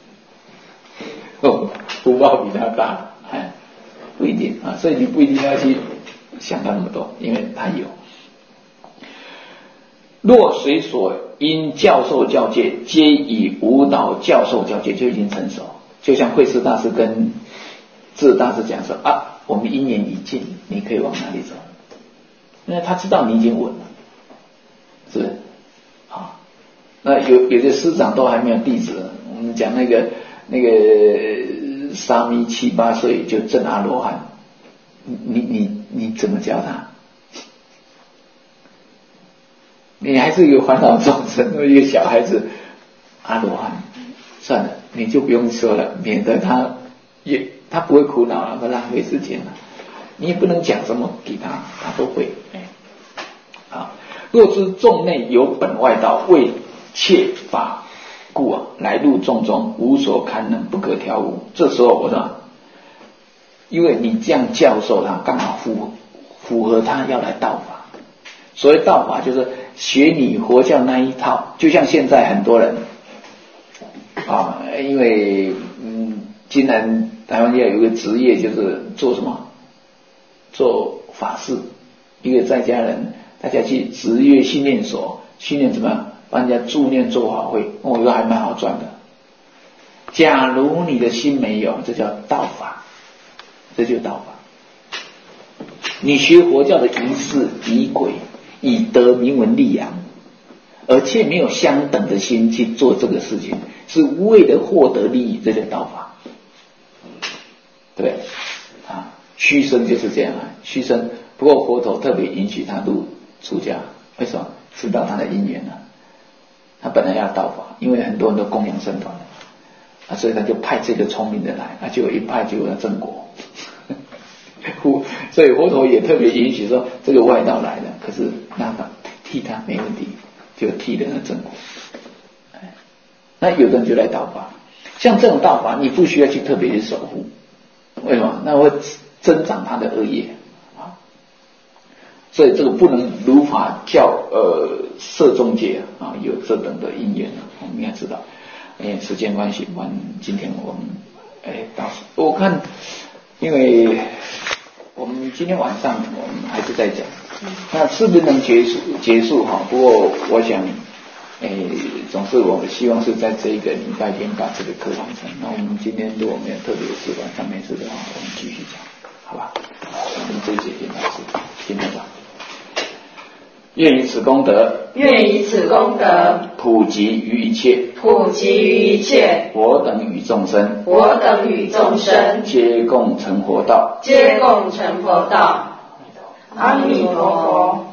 哦，福报比他大，哎。不一定啊，所以你不一定要去想他那么多，因为他有。若随所因教授教戒，皆以舞蹈教授教戒，就已经成熟。就像慧师大师跟智大师讲说啊，我们因缘已尽，你可以往哪里走？因为他知道你已经稳了，是不是？啊，那有有些师长都还没有弟子，我们讲那个那个。沙弥七八岁就证阿罗汉，你你你怎么教他？你还是一个烦恼众生，一个小孩子阿罗汉，算了，你就不用说了，免得他也他不会苦恼了，不浪费时间了。你也不能讲什么给他，他都会。好，若知众内有本外道，为切法。故啊，来入众中，无所堪能，不可调伏。这时候我说，因为你这样教授他，刚好符符合他要来道法。所谓道法，就是学你佛教那一套。就像现在很多人啊，因为嗯，今南台湾要有一个职业，就是做什么？做法事。一个在家人，大家去职业训练所训练怎么样？帮人家助念做法会，我觉得还蛮好赚的。假如你的心没有，这叫道法，这就道法。你学佛教的仪式仪轨，以得名闻利养，而且没有相等的心去做这个事情，是为了获得利益，这叫道法。对啊，虚生就是这样啊，虚生。不过佛陀特别允许他入出家，为什么？知道他的因缘啊。他本来要道法，因为很多人都供养僧团啊，所以他就派这个聪明的来，啊，就有一派就有正果。所以佛陀也特别允许说这个外道来的，可是让他替他没问题，就替人的正果。那有的人就来道法，像这种道法，你不需要去特别去守护， 为什么？那会增长他的恶业啊。所以这个不能如法教呃摄众界啊有这等的因缘啊，我们应该知道。因为时间关系，我们今天我们哎到我看，因为我们今天晚上我们还是在讲，那是不是能结束结束哈？不过我想，哎，总是我希望是在这一个礼拜天把这个课完成。那我们今天如果没有特别的事，晚上没事的话，我们继续讲，好吧？我们这一节先到这，今天吧。愿以此功德， 愿以此功德普及于一切， 普及于一切我等与众生， 我等与众生， 皆共成佛道， 皆共成佛道。阿弥陀佛。